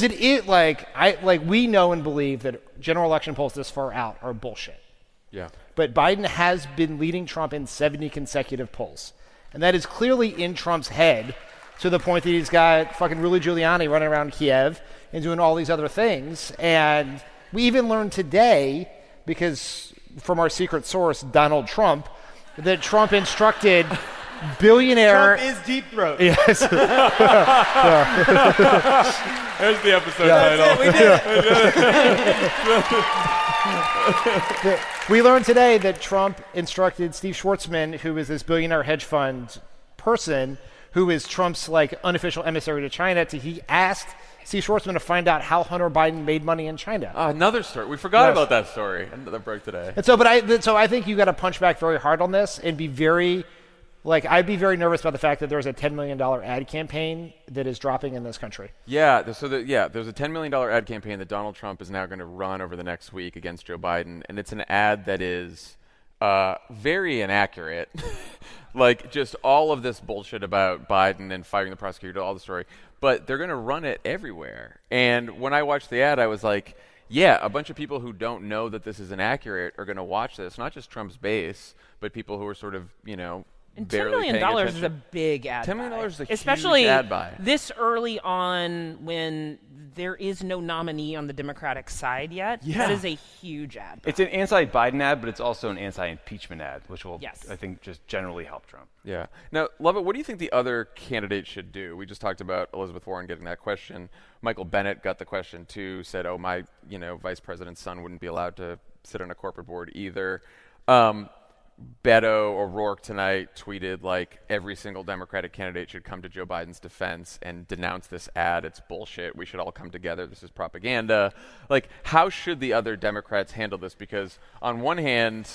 we know and believe that general election polls this far out are bullshit. Yeah. But Biden has been leading Trump in 70 consecutive polls. And that is clearly in Trump's head to the point that he's got fucking Rudy Giuliani running around Kiev and doing all these other things. And we even learned today, because from our secret source, Donald Trump, that Trump instructed billionaire... Trump is Deep Throat. Yes. There's the episode title. We did it. We learned today that Trump instructed Steve Schwarzman, who is this billionaire hedge fund person, who is Trump's unofficial emissary to China, he asked Steve Schwarzman to find out how Hunter Biden made money in China. Another story. We forgot about that story that broke today. And so, I think you got to punch back very hard on this and be very, I'd be very nervous about the fact that there's a $10 million ad campaign that is dropping in this country. Yeah. There's a $10 million ad campaign that Donald Trump is now going to run over the next week against Joe Biden, and it's an ad that is very inaccurate. Just all of this bullshit about Biden and firing the prosecutor, all the story. But they're going to run it everywhere. And when I watched the ad, I was like, yeah, a bunch of people who don't know that this is inaccurate are going to watch this. Not just Trump's base, but people who are sort of, And barely $10 million is a big ad buy. $10 million is a especially huge ad buy. This early on when there is no nominee on the Democratic side yet. Yeah. That is a huge ad buy. It's an anti-Biden ad, but it's also an anti-impeachment ad, which will, I think, just generally help Trump. Yeah. Now, Lovett, what do you think the other candidates should do? We just talked about Elizabeth Warren getting that question. Michael Bennet got the question, too, said, my vice president's son wouldn't be allowed to sit on a corporate board either. Beto O'Rourke tonight tweeted every single Democratic candidate should come to Joe Biden's defense and denounce this ad. It's bullshit. We should all come together. This is propaganda. How should the other Democrats handle this? Because on one hand,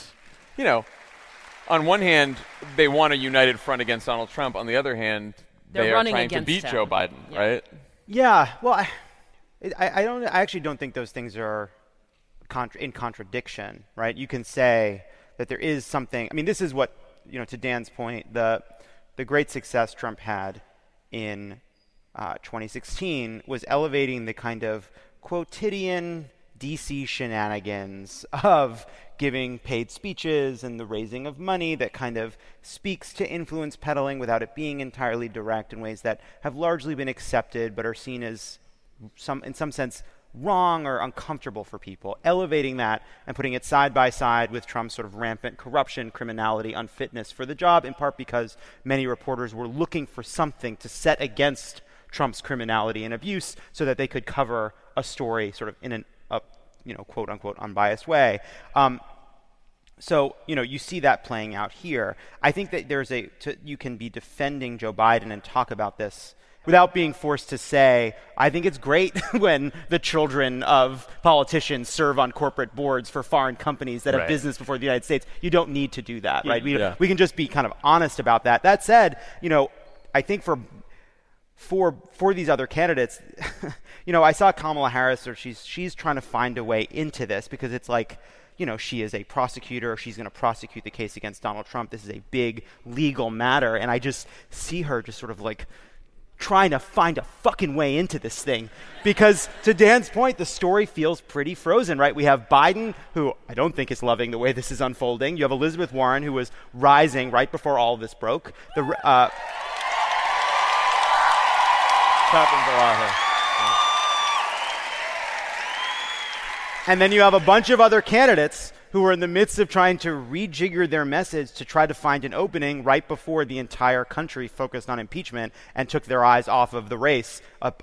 they want a united front against Donald Trump. On the other hand, they are trying to beat Joe Biden, right? Yeah. Well, I actually don't think those things are in contradiction, right? You can say that there is something. I mean, this is what, to Dan's point, the great success Trump had in 2016 was elevating the kind of quotidian DC shenanigans of giving paid speeches and the raising of money that kind of speaks to influence peddling without it being entirely direct in ways that have largely been accepted but are seen as in some sense wrong or uncomfortable for people, elevating that and putting it side by side with Trump's sort of rampant corruption, criminality, unfitness for the job, in part because many reporters were looking for something to set against Trump's criminality and abuse so that they could cover a story sort of in an quote unquote unbiased way. So, you see that playing out here. I think that you can be defending Joe Biden and talk about this without being forced to say, I think it's great when the children of politicians serve on corporate boards for foreign companies that have business before the United States. You don't need to do that, right? We can just be kind of honest about that. That said, I think for these other candidates, I saw Kamala Harris, or she's trying to find a way into this because it's like, she is a prosecutor. She's going to prosecute the case against Donald Trump. This is a big legal matter. And I just see her just sort of like trying to find a fucking way into this thing. Because to Dan's point, the story feels pretty frozen, right? We have Biden, who I don't think is loving the way this is unfolding. You have Elizabeth Warren, who was rising right before all of this broke. Happens a lot here. And then you have a bunch of other candidates who are in the midst of trying to rejigger their message to try to find an opening right before the entire country focused on impeachment and took their eyes off of the race,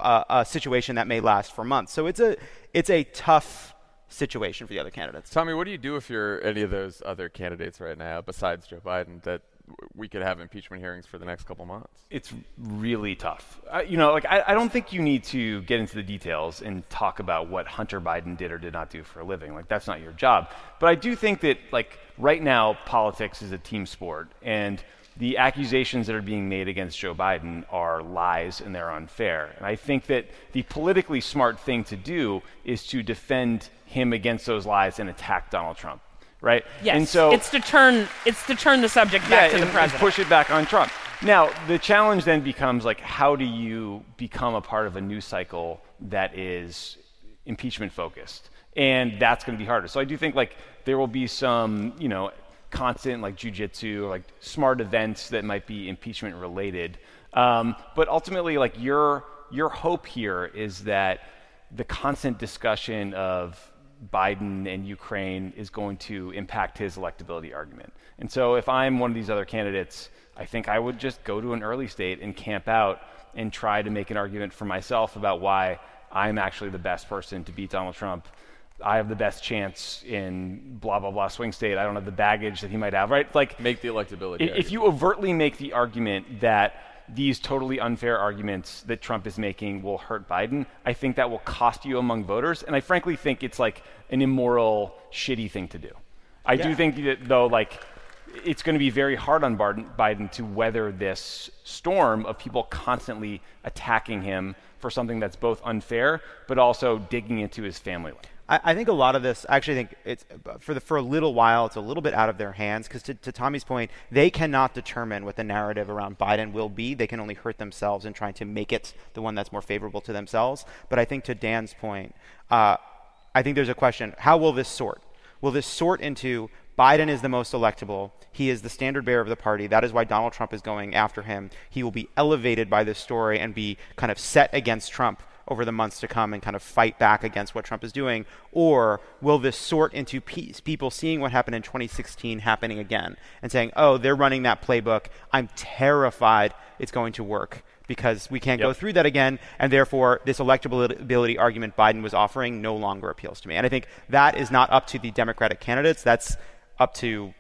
a situation that may last for months. So it's a tough situation for the other candidates. Tommy, what do you do if you're any of those other candidates right now, besides Joe Biden, that we could have impeachment hearings for the next couple months? It's really tough. I don't think you need to get into the details and talk about what Hunter Biden did or did not do for a living. That's not your job. But I do think that, right now, politics is a team sport, and the accusations that are being made against Joe Biden are lies and they're unfair. And I think that the politically smart thing to do is to defend him against those lies and attack Donald Trump. Right? Yes. And so it's to turn the subject back to the president. And push it back on Trump. Now, the challenge then becomes how do you become a part of a news cycle that is impeachment focused? And that's going to be harder. So I do think there will be some, constant jujitsu or smart events that might be impeachment related. But ultimately, your hope here is that the constant discussion of Biden and Ukraine is going to impact his electability argument. And so if I'm one of these other candidates, I think I would just go to an early state and camp out and try to make an argument for myself about why I'm actually the best person to beat Donald Trump. I have the best chance in blah, blah, blah swing state. I don't have the baggage that he might have, right? Make the electability if you overtly make the argument that these totally unfair arguments that Trump is making will hurt Biden, I think that will cost you among voters. And I frankly think it's an immoral, shitty thing to do. I do think that, though, it's going to be very hard on Biden to weather this storm of people constantly attacking him for something that's both unfair, but also digging into his family life. I think a lot of this, I actually think it's for a little while, it's a little bit out of their hands because to Tommy's point, they cannot determine what the narrative around Biden will be. They can only hurt themselves in trying to make it the one that's more favorable to themselves. But I think to Dan's point, I think there's a question, how will this sort? Will this sort into Biden is the most electable. He is the standard bearer of the party. That is why Donald Trump is going after him. He will be elevated by this story and be kind of set against Trump over the months to come and kind of fight back against what Trump is doing? Or will this sort into people seeing what happened in 2016 happening again and saying, oh, they're running that playbook. I'm terrified it's going to work because we can't go through that again, and therefore this electability argument Biden was offering no longer appeals to me. And I think that is not up to the Democratic candidates. That's up to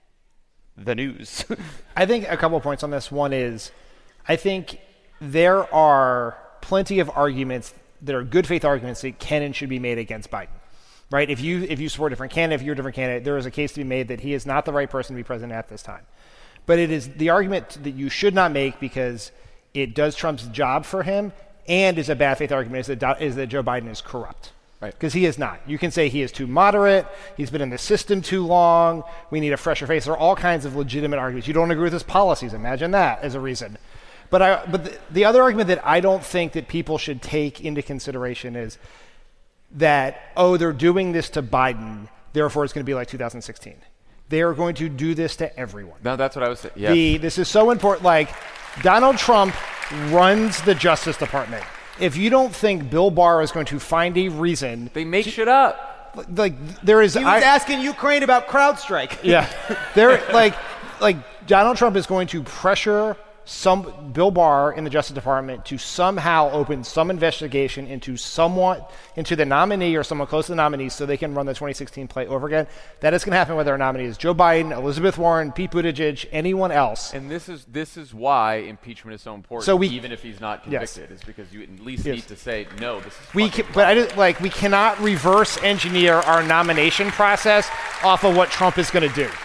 the news. I think a couple of points on this. One is, I think there are plenty of arguments that are good faith arguments that can and should be made against Biden, right? If you support a different candidate, if you're a different candidate, there is a case to be made that he is not the right person to be president at this time. But it is the argument that you should not make because it does Trump's job for him and is a bad faith argument is that Joe Biden is corrupt. Right. Because he is not. You can say he is too moderate, he's been in the system too long, we need a fresher face. There are all kinds of legitimate arguments. You don't agree with his policies, imagine that as a reason. But the other argument that I don't think that people should take into consideration is that, oh, they're doing this to Biden therefore it's going to be like 2016. They are going to do this to everyone. No, that's what I was saying. Yeah. This is so important. Like, Donald Trump runs the Justice Department. If you don't think Bill Barr is going to find a reason, They make shit up. like there is. He was asking Ukraine about CrowdStrike. Yeah, there like Donald Trump is going to pressure Bill Barr in the Justice Department to somehow open some investigation into the nominee or someone close to the nominee so they can run the 2016 play over again. That is going to happen whether our nominee is Joe Biden, Elizabeth Warren, Pete Buttigieg, anyone else. And this is why impeachment is so important. So even if he's not convicted, is because you at least need to say no. This is we cannot reverse engineer our nomination process off of what Trump is going to do.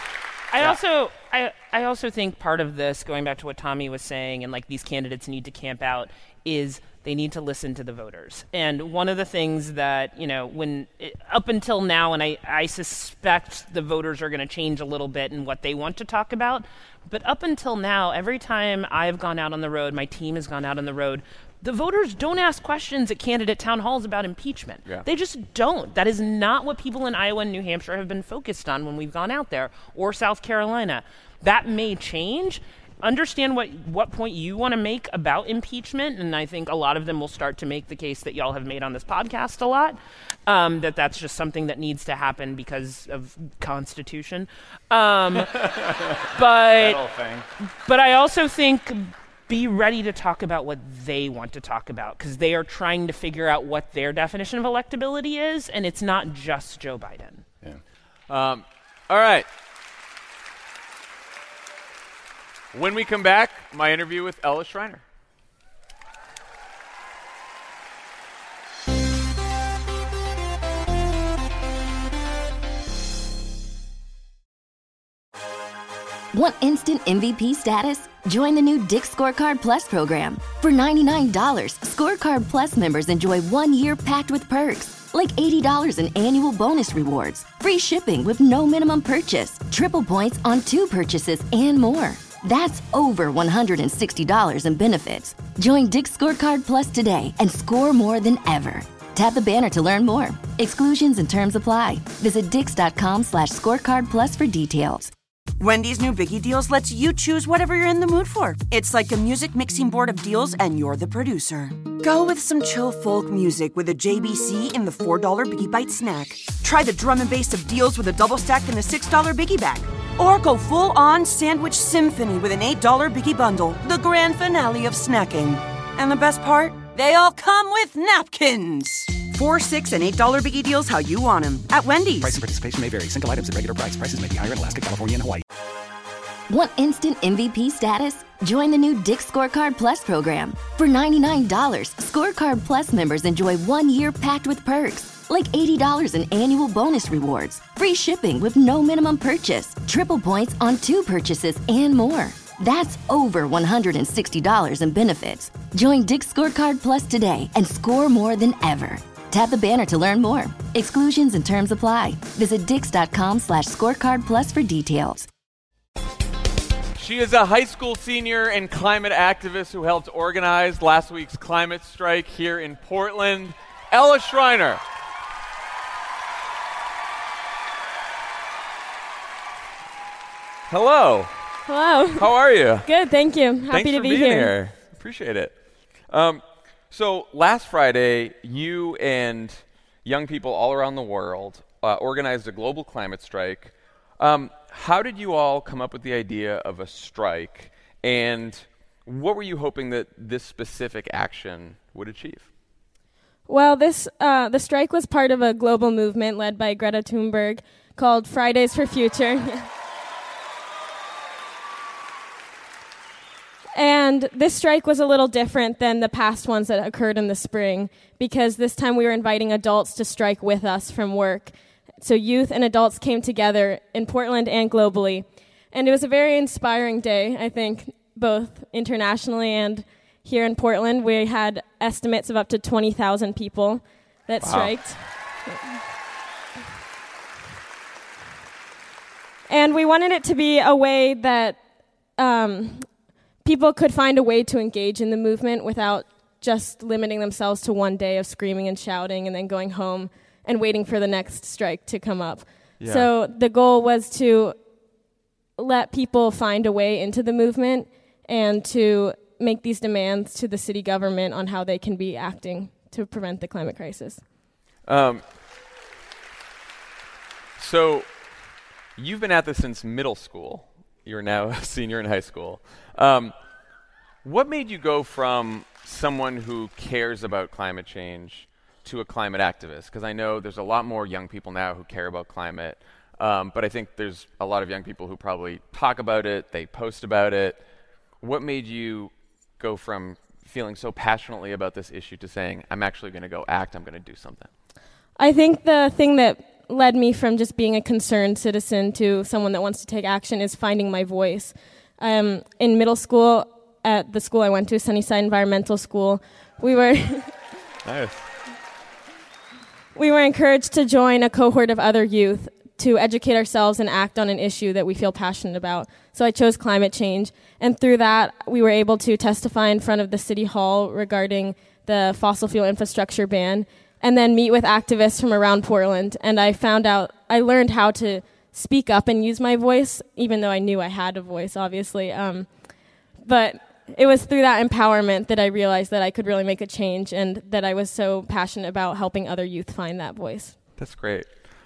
I also think part of this, going back to what Tommy was saying, and like these candidates need to camp out, is they need to listen to the voters. And one of the things that, up until now, and I suspect the voters are going to change a little bit in what they want to talk about, but up until now, every time I've gone out on the road, my team has gone out on the road, the voters don't ask questions at candidate town halls about impeachment. Yeah. They just don't. That is not what people in Iowa and New Hampshire have been focused on when we've gone out there, or South Carolina. That may change. Understand what point you want to make about impeachment, and I think a lot of them will start to make the case that y'all have made on this podcast a lot, that's just something that needs to happen because of Constitution. But I also think be ready to talk about what they want to talk about, because they are trying to figure out what their definition of electability is, and it's not just Joe Biden. Yeah. All right. When we come back, my interview with Ella Schreiner. Want instant MVP status? Join the new Dick's Scorecard Plus program. For $99, Scorecard Plus members enjoy 1 year packed with perks, like $80 in annual bonus rewards, free shipping with no minimum purchase, triple points on 2 purchases, and more. That's over $160 in benefits. Join Dick's Scorecard Plus today and score more than ever. Tap the banner to learn more. Exclusions and terms apply. Visit dix.com/scorecard plus for details. Wendy's new Biggie Deals lets you choose whatever you're in the mood for. It's like a music mixing board of deals, and you're the producer. Go with some chill folk music with a JBC in the $4 Biggie Bite snack. Try the drum and bass of deals with a double stack in the $6 Biggie Bag. Or go full-on sandwich symphony with an $8 Biggie Bundle, the grand finale of snacking. And the best part? They all come with napkins. $4, $6, and $8 Biggie Deals how you want them at Wendy's. Price and participation may vary. Single items at regular price. Prices may be higher in Alaska, California, and Hawaii. Want instant MVP status? Join the new Dick's Scorecard Plus program. For $99, Scorecard Plus members enjoy 1 year packed with perks, like $80 in annual bonus rewards, free shipping with no minimum purchase, triple points on 2 purchases, and more. That's over $160 in benefits. Join Dick's Scorecard Plus today and score more than ever. Tap the banner to learn more. Exclusions and terms apply. Visit dix.com/scorecard plus for details. She is a high school senior and climate activist who helped organize last week's climate strike here in Portland. Ella Schreiner. Hello. Hello. How are you? Good, thank you. Happy Thanks to for be being here. Appreciate it. So last Friday, you and young people all around the world organized a global climate strike. How did you all come up with the idea of a strike, and what were you hoping that this specific action would achieve? Well, the strike was part of a global movement led by Greta Thunberg called Fridays for Future. And this strike was a little different than the past ones that occurred in the spring, because this time we were inviting adults to strike with us from work. So youth and adults came together in Portland and globally. And it was a very inspiring day, I think, both internationally and here in Portland. We had estimates of up to 20,000 people that striked. And we wanted it to be a way that people could find a way to engage in the movement without just limiting themselves to one day of screaming and shouting and then going home and waiting for the next strike to come up. Yeah. So the goal was to let people find a way into the movement and to make these demands to the city government on how they can be acting to prevent the climate crisis. So you've been at this since middle school. You're now a senior in high school. What made you go from someone who cares about climate change to a climate activist? Because I know there's a lot more young people now who care about climate, but I think there's a lot of young people who probably talk about it, they post about it. What made you go from feeling so passionately about this issue to saying, I'm actually going to go act, I'm going to do something? I think the thing that led me from just being a concerned citizen to someone that wants to take action is finding my voice. In middle school, at the school I went to, Sunnyside Environmental School, we were Nice. we were encouraged to join a cohort of other youth to educate ourselves and act on an issue that we feel passionate about. So I chose climate change, and through that, we were able to testify in front of the city hall regarding the fossil fuel infrastructure ban, and then meet with activists from around Portland. And I learned how to speak up and use my voice, even though I knew I had a voice, obviously. But it was through that empowerment that I realized that I could really make a change, and that I was so passionate about helping other youth find that voice. That's great.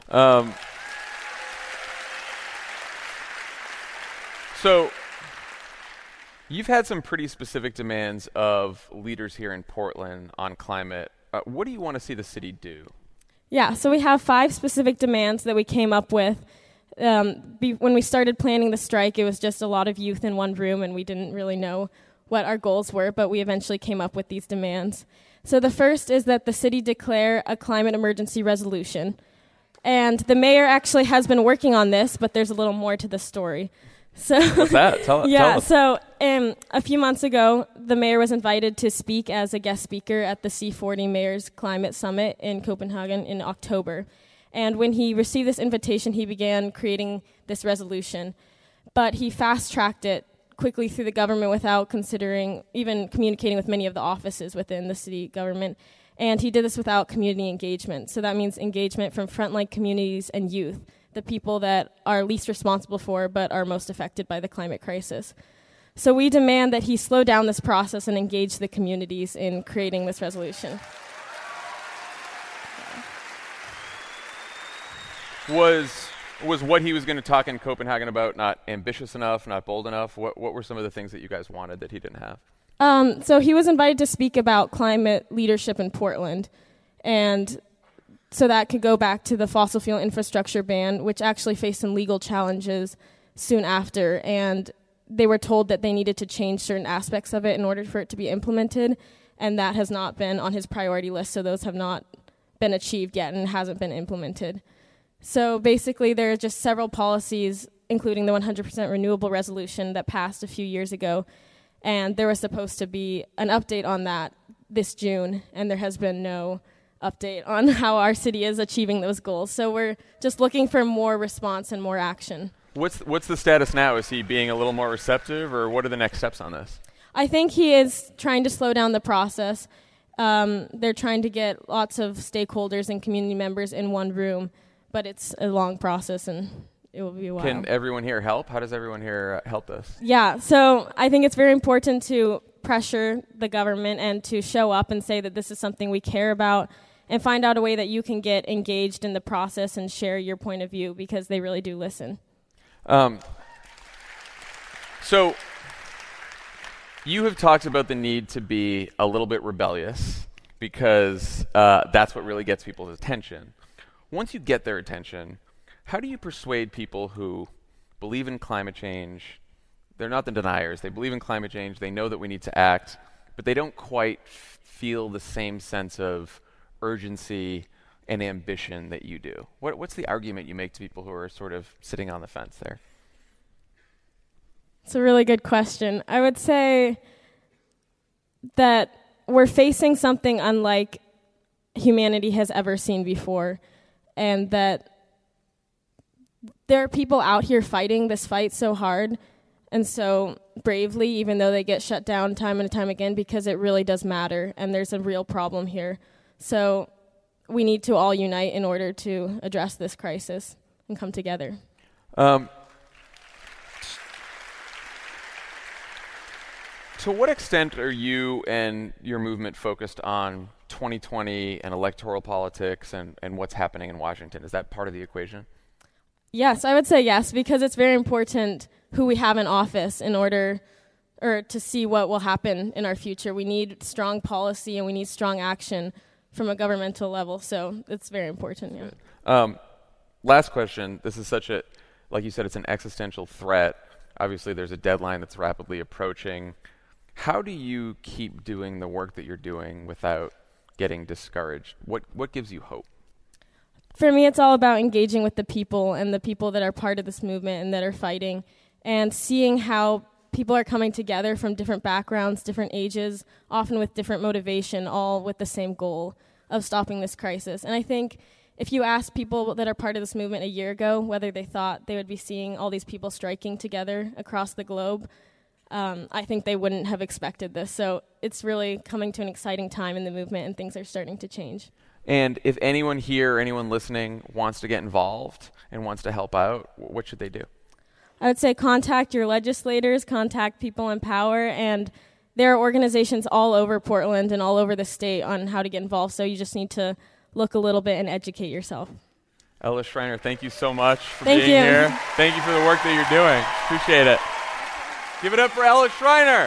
So you've had some pretty specific demands of leaders here in Portland on climate. What do you want to see the city do? Yeah, so we have 5 specific demands that we came up with. When we started planning the strike, it was just a lot of youth in one room, and we didn't really know what our goals were, but we eventually came up with these demands. So the first is that the city declare a climate emergency resolution. And the mayor actually has been working on this, but there's a little more to the story. So what's that? Tell us. So a few months ago, the mayor was invited to speak as a guest speaker at the C40 Mayor's Climate Summit in Copenhagen in October. And when he received this invitation, he began creating this resolution. But he fast-tracked it quickly through the government without considering, even communicating with many of the offices within the city government. And he did this without community engagement. So that means engagement from frontline communities and youth, the people that are least responsible for but are most affected by the climate crisis. So we demand that he slow down this process and engage the communities in creating this resolution. Was what he was going to talk in Copenhagen about not ambitious enough, not bold enough? What were some of the things that you guys wanted that he didn't have? So he was invited to speak about climate leadership in Portland, and so that could go back to the fossil fuel infrastructure ban, which actually faced some legal challenges soon after, and they were told that they needed to change certain aspects of it in order for it to be implemented, and that has not been on his priority list, so those have not been achieved yet and hasn't been implemented. So basically there are just several policies, including the 100% renewable resolution that passed a few years ago, and there was supposed to be an update on that this June, and there has been no update on how our city is achieving those goals. So we're just looking for more response and more action. What's the status now? Is he being a little more receptive, or what are the next steps on this? I think he is trying to slow down the process. They're trying to get lots of stakeholders and community members in one room, but it's a long process and it will be a while. Can everyone here help? How does everyone here help this? Yeah, so I think it's very important to pressure the government and to show up and say that this is something we care about, and find out a way that you can get engaged in the process and share your point of view, because they really do listen. So you have talked about the need to be a little bit rebellious, because that's what really gets people's attention. Once you get their attention, how do you persuade people who believe in climate change? They're not the deniers. They believe in climate change. They know that we need to act, but they don't quite feel the same sense of urgency and ambition that you do. What's the argument you make to people who are sort of sitting on the fence there? It's a really good question. I would say that we're facing something unlike humanity has ever seen before, and that there are people out here fighting this fight so hard and so bravely, even though they get shut down time and time again, because it really does matter, and there's a real problem here. So we need to all unite in order to address this crisis. and come together. To what extent are you and your movement focused on 2020 and electoral politics and what's happening in Washington? Is that part of the equation? Yes, I would say yes, because it's very important who we have in office in order or to see what will happen in our future. We need strong policy and we need strong action from a governmental level, so it's very important, yeah. Last question. This is such a, like you said, it's an existential threat. Obviously, there's a deadline that's rapidly approaching. How do you keep doing the work that you're doing without getting discouraged? What gives you hope? For me, it's all about engaging with the people and the people that are part of this movement and that are fighting, and seeing how people are coming together from different backgrounds, different ages, often with different motivation, all with the same goal of stopping this crisis. And I think if you ask people that are part of this movement a year ago whether they thought they would be seeing all these people striking together across the globe, I think they wouldn't have expected this. So it's really coming to an exciting time in the movement, and things are starting to change. And if anyone here or anyone listening wants to get involved and wants to help out, what should they do? I would say contact your legislators, contact people in power, and there are organizations all over Portland and all over the state on how to get involved, so you just need to look a little bit and educate yourself. Ella Schreiner, thank you so much for being here. Thank you for the work that you're doing. Appreciate it. Give it up for Ella Schreiner.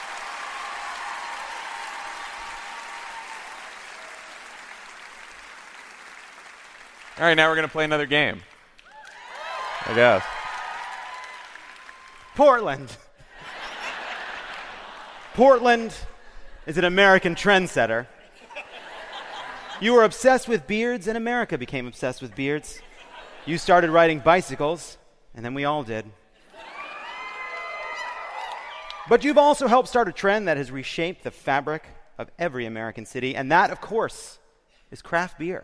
All right, now we're going to play another game, I guess. Portland. Portland is an American trendsetter. You were obsessed with beards, and America became obsessed with beards. You started riding bicycles, and then we all did. But you've also helped start a trend that has reshaped the fabric of every American city, and that, of course, is craft beer.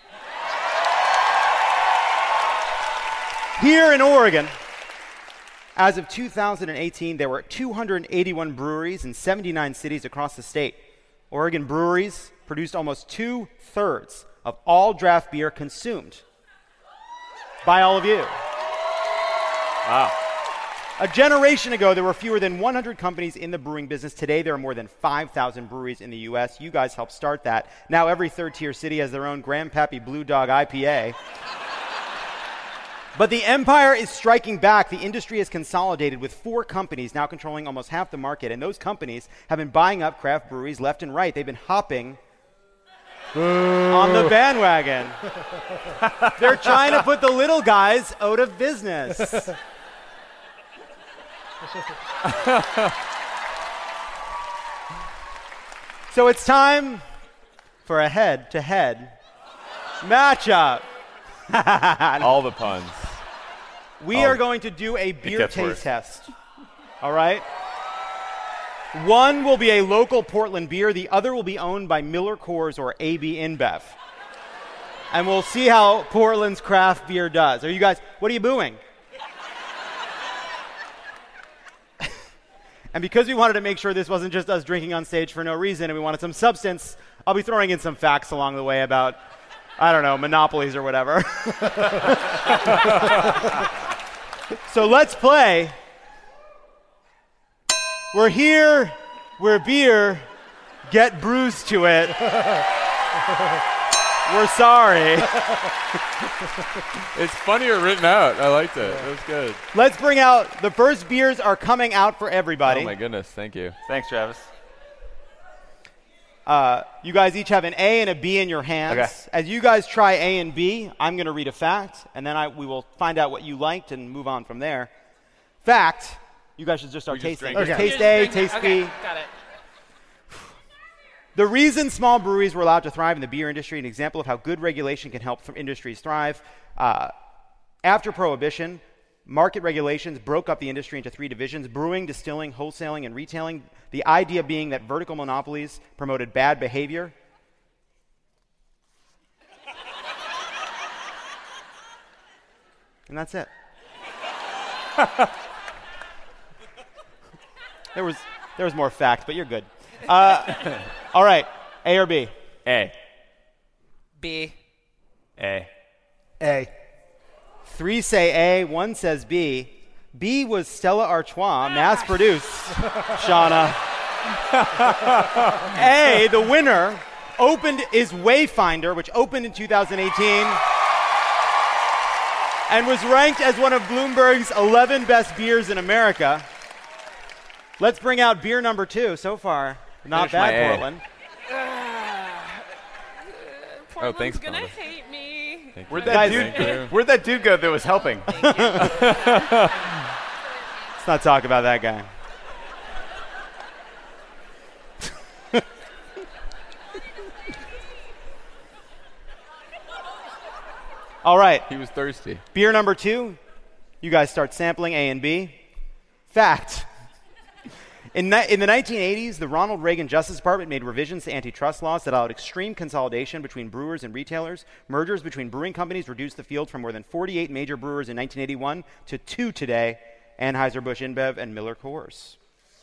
Here in Oregon, as of 2018, there were 281 breweries in 79 cities across the state. Oregon breweries produced almost 2/3 of all draft beer consumed by all of you. Wow. A generation ago, there were fewer than 100 companies in the brewing business. Today, there are more than 5,000 breweries in the U.S. You guys helped start that. Now every third-tier city has their own Grandpappy Blue Dog IPA. But the empire is striking back. The industry has consolidated with 4 companies now controlling almost half the market, and those companies have been buying up craft breweries left and right. They've been hopping on the bandwagon. They're trying to put the little guys out of business. So it's time for a head-to-head matchup. All the puns. We are going to do a beer taste test. All right? One will be a local Portland beer. The other will be owned by Miller Coors or AB InBev. And we'll see how Portland's craft beer does. Are you guys, what are you booing? And because we wanted to make sure this wasn't just us drinking on stage for no reason and we wanted some substance, I'll be throwing in some facts along the way about, I don't know, monopolies or whatever. So let's play. We're here, we're beer, get bruised to it. We're sorry. It's funnier written out. I liked it. It was good. Let's bring out, the first beers are coming out for everybody. Oh my goodness, thank you. Thanks, Travis. You guys each have an A and a B in your hands. Okay. As you guys try A and B, I'm going to read a fact, and then we will find out what you liked and move on from there. Fact, you guys should just start tasting. drink it. Taste A, taste Okay, B. got it. The reason small breweries were allowed to thrive in the beer industry, an example of how good regulation can help industries thrive. After Prohibition, market regulations broke up the industry into 3 divisions: brewing, distilling, wholesaling, and retailing. The idea being that vertical monopolies promoted bad behavior. And that's it. There was more fact, but you're good. All right, A or B? A. B. A. A. 3 say A, 1 says B. B was Stella Artois, mass-produced, Shauna. A, the winner, is Wayfinder, which opened in 2018 and was ranked as one of Bloomberg's 11 best beers in America. Let's bring out beer number 2 so far. Not bad, Portland. Portland's Thanks, gonna Columbus. hate me. Where'd that dude go that was helping? Let's not talk about that guy. All right. He was thirsty. Beer number 2. You guys start sampling A and B. Fact. In the 1980s, the Ronald Reagan Justice Department made revisions to antitrust laws that allowed extreme consolidation between brewers and retailers. Mergers between brewing companies reduced the field from more than 48 major brewers in 1981 to 2 today, Anheuser-Busch InBev and Miller Coors.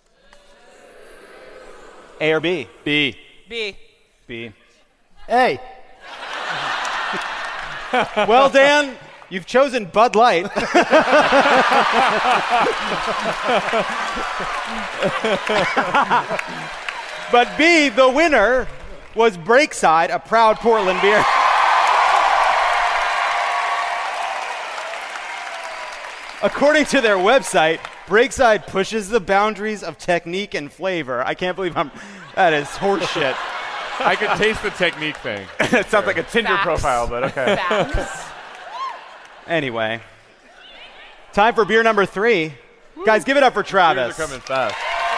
A or B? B. B. B. A. Well, Dan, you've chosen Bud Light. But B, the winner, was Breakside, a proud Portland beer. According to their website, Breakside pushes the boundaries of technique and flavor. I can't believe that is horseshit. I could taste the technique thing. It sounds like a Tinder Facts. profile, but okay. Facts. Anyway, time for beer number 3. Guys, give it up for Travis. Beers are coming fast.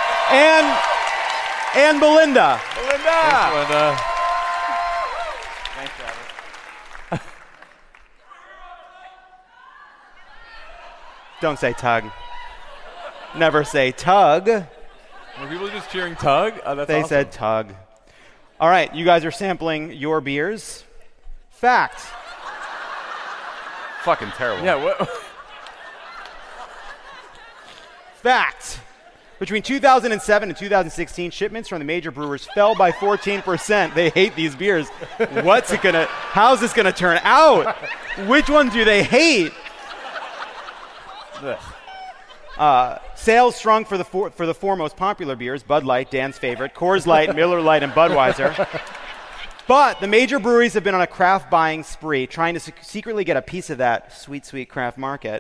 And Belinda. Thanks, Belinda. Thanks, Travis. Don't say tug. Never say tug. Were people just cheering tug? Oh, that's They awesome. said tug. All right, you guys are sampling your beers. Fact. Fucking terrible. Yeah, what? Fact. Between 2007 and 2016, shipments from the major brewers fell by 14%. They hate these beers. How's this gonna turn out? Which one do they hate? Sales shrunk for the four most popular beers: Bud Light, Dan's favorite, Coors Light, Miller Lite, and Budweiser. But the major breweries have been on a craft buying spree, trying to secretly get a piece of that sweet, sweet craft market.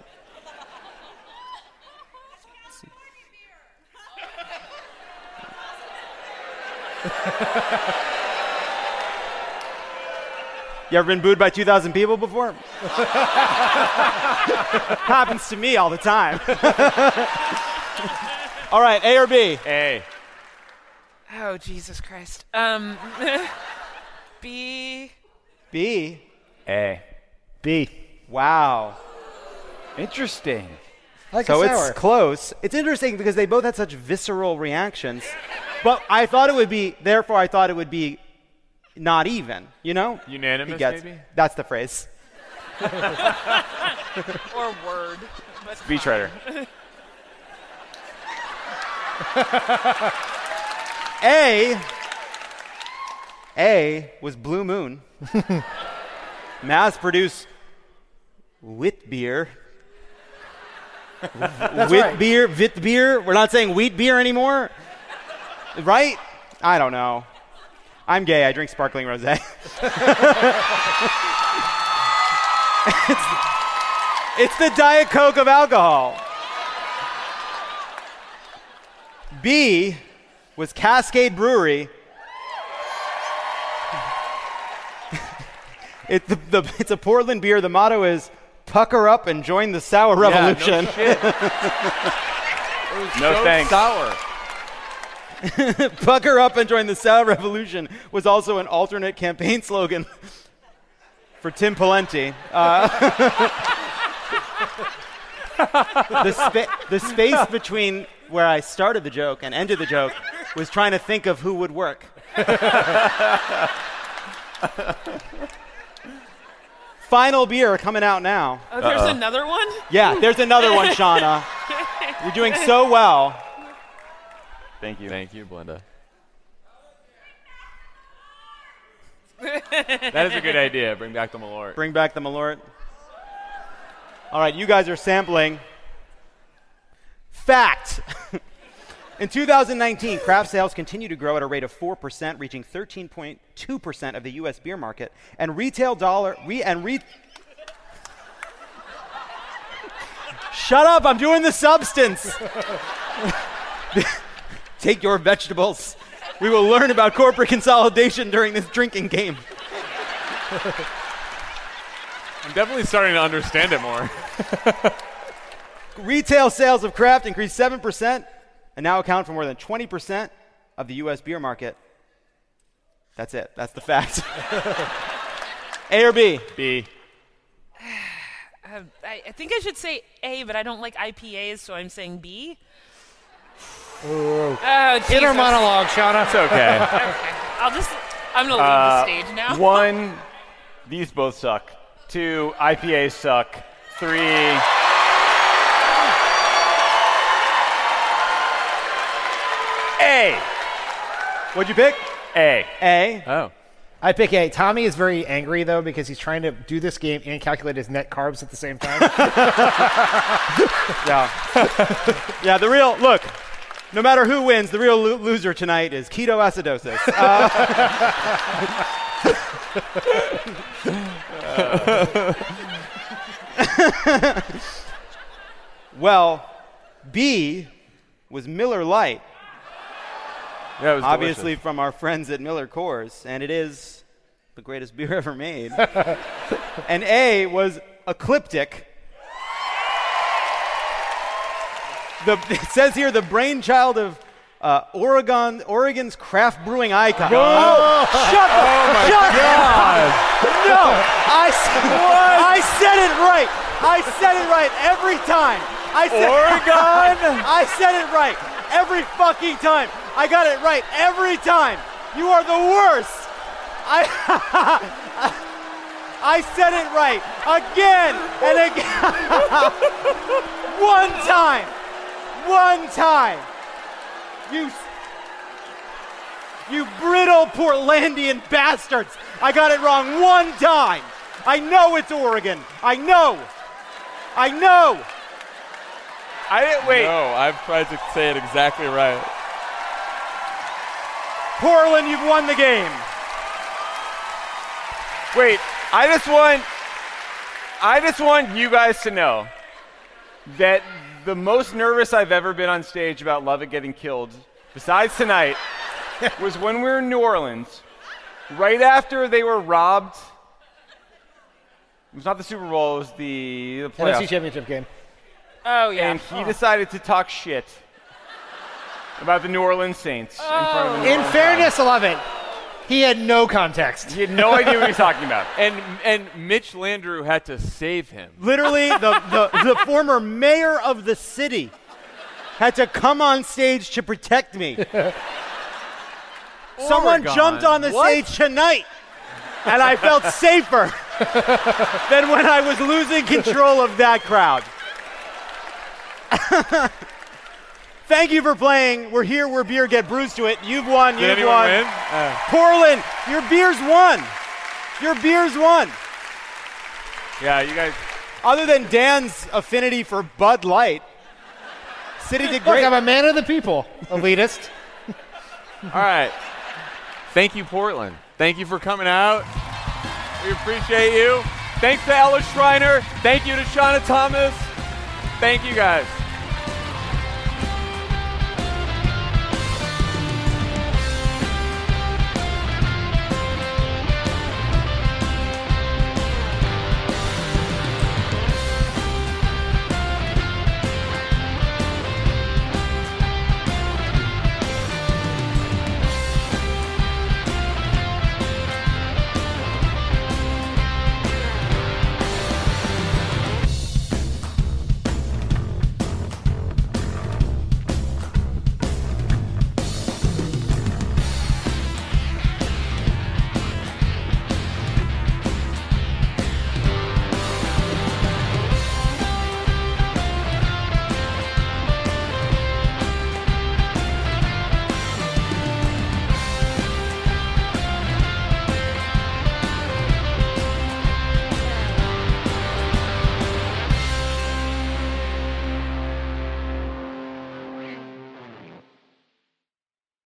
You ever been booed by 2,000 people before? Happens to me all the time. All right, A or B? A. Oh, Jesus Christ. B. B. A. B. Wow. Interesting. Like So a it's sour. close. It's interesting because they both had such visceral reactions. But I thought it would be, therefore I thought it would be not even, you know? Unanimous, He gets- maybe? That's the phrase. Or word. But Speechwriter. A was Blue Moon. Mass-produced wit beer. Wit beer, vit beer. We're not saying wheat beer anymore, right? I don't know. I'm gay. I drink sparkling rosé. It's the Diet Coke of alcohol. B was Cascade Brewery. It's a Portland beer. The motto is "Pucker up and join the sour revolution." No thanks. Sour. Pucker up and join the sour revolution was also an alternate campaign slogan for Tim Pawlenty. The space between where I started the joke and ended the joke was trying to think of who would work. Final beer coming out now. oh, there's another one? Yeah, there's another one, Shauna. You're doing so well. Thank you. Thank you, Belinda. That is a good idea. Bring back the Malort. Bring back the Malort. All right, you guys are sampling. Fact. In 2019, craft sales continue to grow at a rate of 4%, reaching 13.2% of the U.S. beer market, and Shut up! I'm doing the substance. Take your vegetables. We will learn about corporate consolidation during this drinking game. I'm definitely starting to understand it more. Retail sales of craft increased 7% and now account for more than 20% of the U.S. beer market. That's it. That's the fact. A or B? B. I think I should say A, but I don't like IPAs, so I'm saying B. Ooh. Oh, Inner monologue, Shauna. It's okay. Okay. I'm going to leave the stage now. 1, these both suck. 2, IPAs suck. 3, A. What'd you pick? A. A. Oh. I pick A. Tommy is very angry, though, because he's trying to do this game and calculate his net carbs at the same time. Yeah, look, no matter who wins, the real loser tonight is ketoacidosis. Well, B was Miller Lite. Yeah, it was obviously delicious. from our friends at Miller Coors, and it is the greatest beer ever made. And A was Ecliptic. It says here the brainchild of Oregon's craft brewing icon. Oh, shut up! No, I said it right. I said it right every time. Oregon? I said it right every fucking time. I got it right every time. You are the worst. I said it right again and again. One time. You brittle Portlandian bastards. I got it wrong one time. I know it's Oregon. I know. I didn't wait. No, I've tried to say it exactly right. Portland, you've won the game. Wait, I just want you guys to know that the most nervous I've ever been on stage about Lovett getting killed, besides tonight, was when we were in New Orleans, right after they were robbed. It was not the Super Bowl, it was the playoffs. NFC Championship game. Oh, yeah. And he decided to talk shit about the New Orleans Saints in front of the New In Orleans fairness, Lovett, he had no context. He had no idea what he was talking about. And Mitch Landrieu had to save him. Literally, the former mayor of the city had to come on stage to protect me. Someone Oregon. jumped on the stage tonight, and I felt safer than when I was losing control of that crowd. Thank you for playing. We're here where beer get bruised to it. You've won. Did You've anyone won. win? Portland, your beer's won. Your beer's won. Yeah, you guys. Other than Dan's affinity for Bud Light, City did great. Look, I'm a man of the people, elitist. All right. Thank you, Portland. Thank you for coming out. We appreciate you. Thanks to Ella Schreiner. Thank you to Shauna Thomas. Thank you, guys.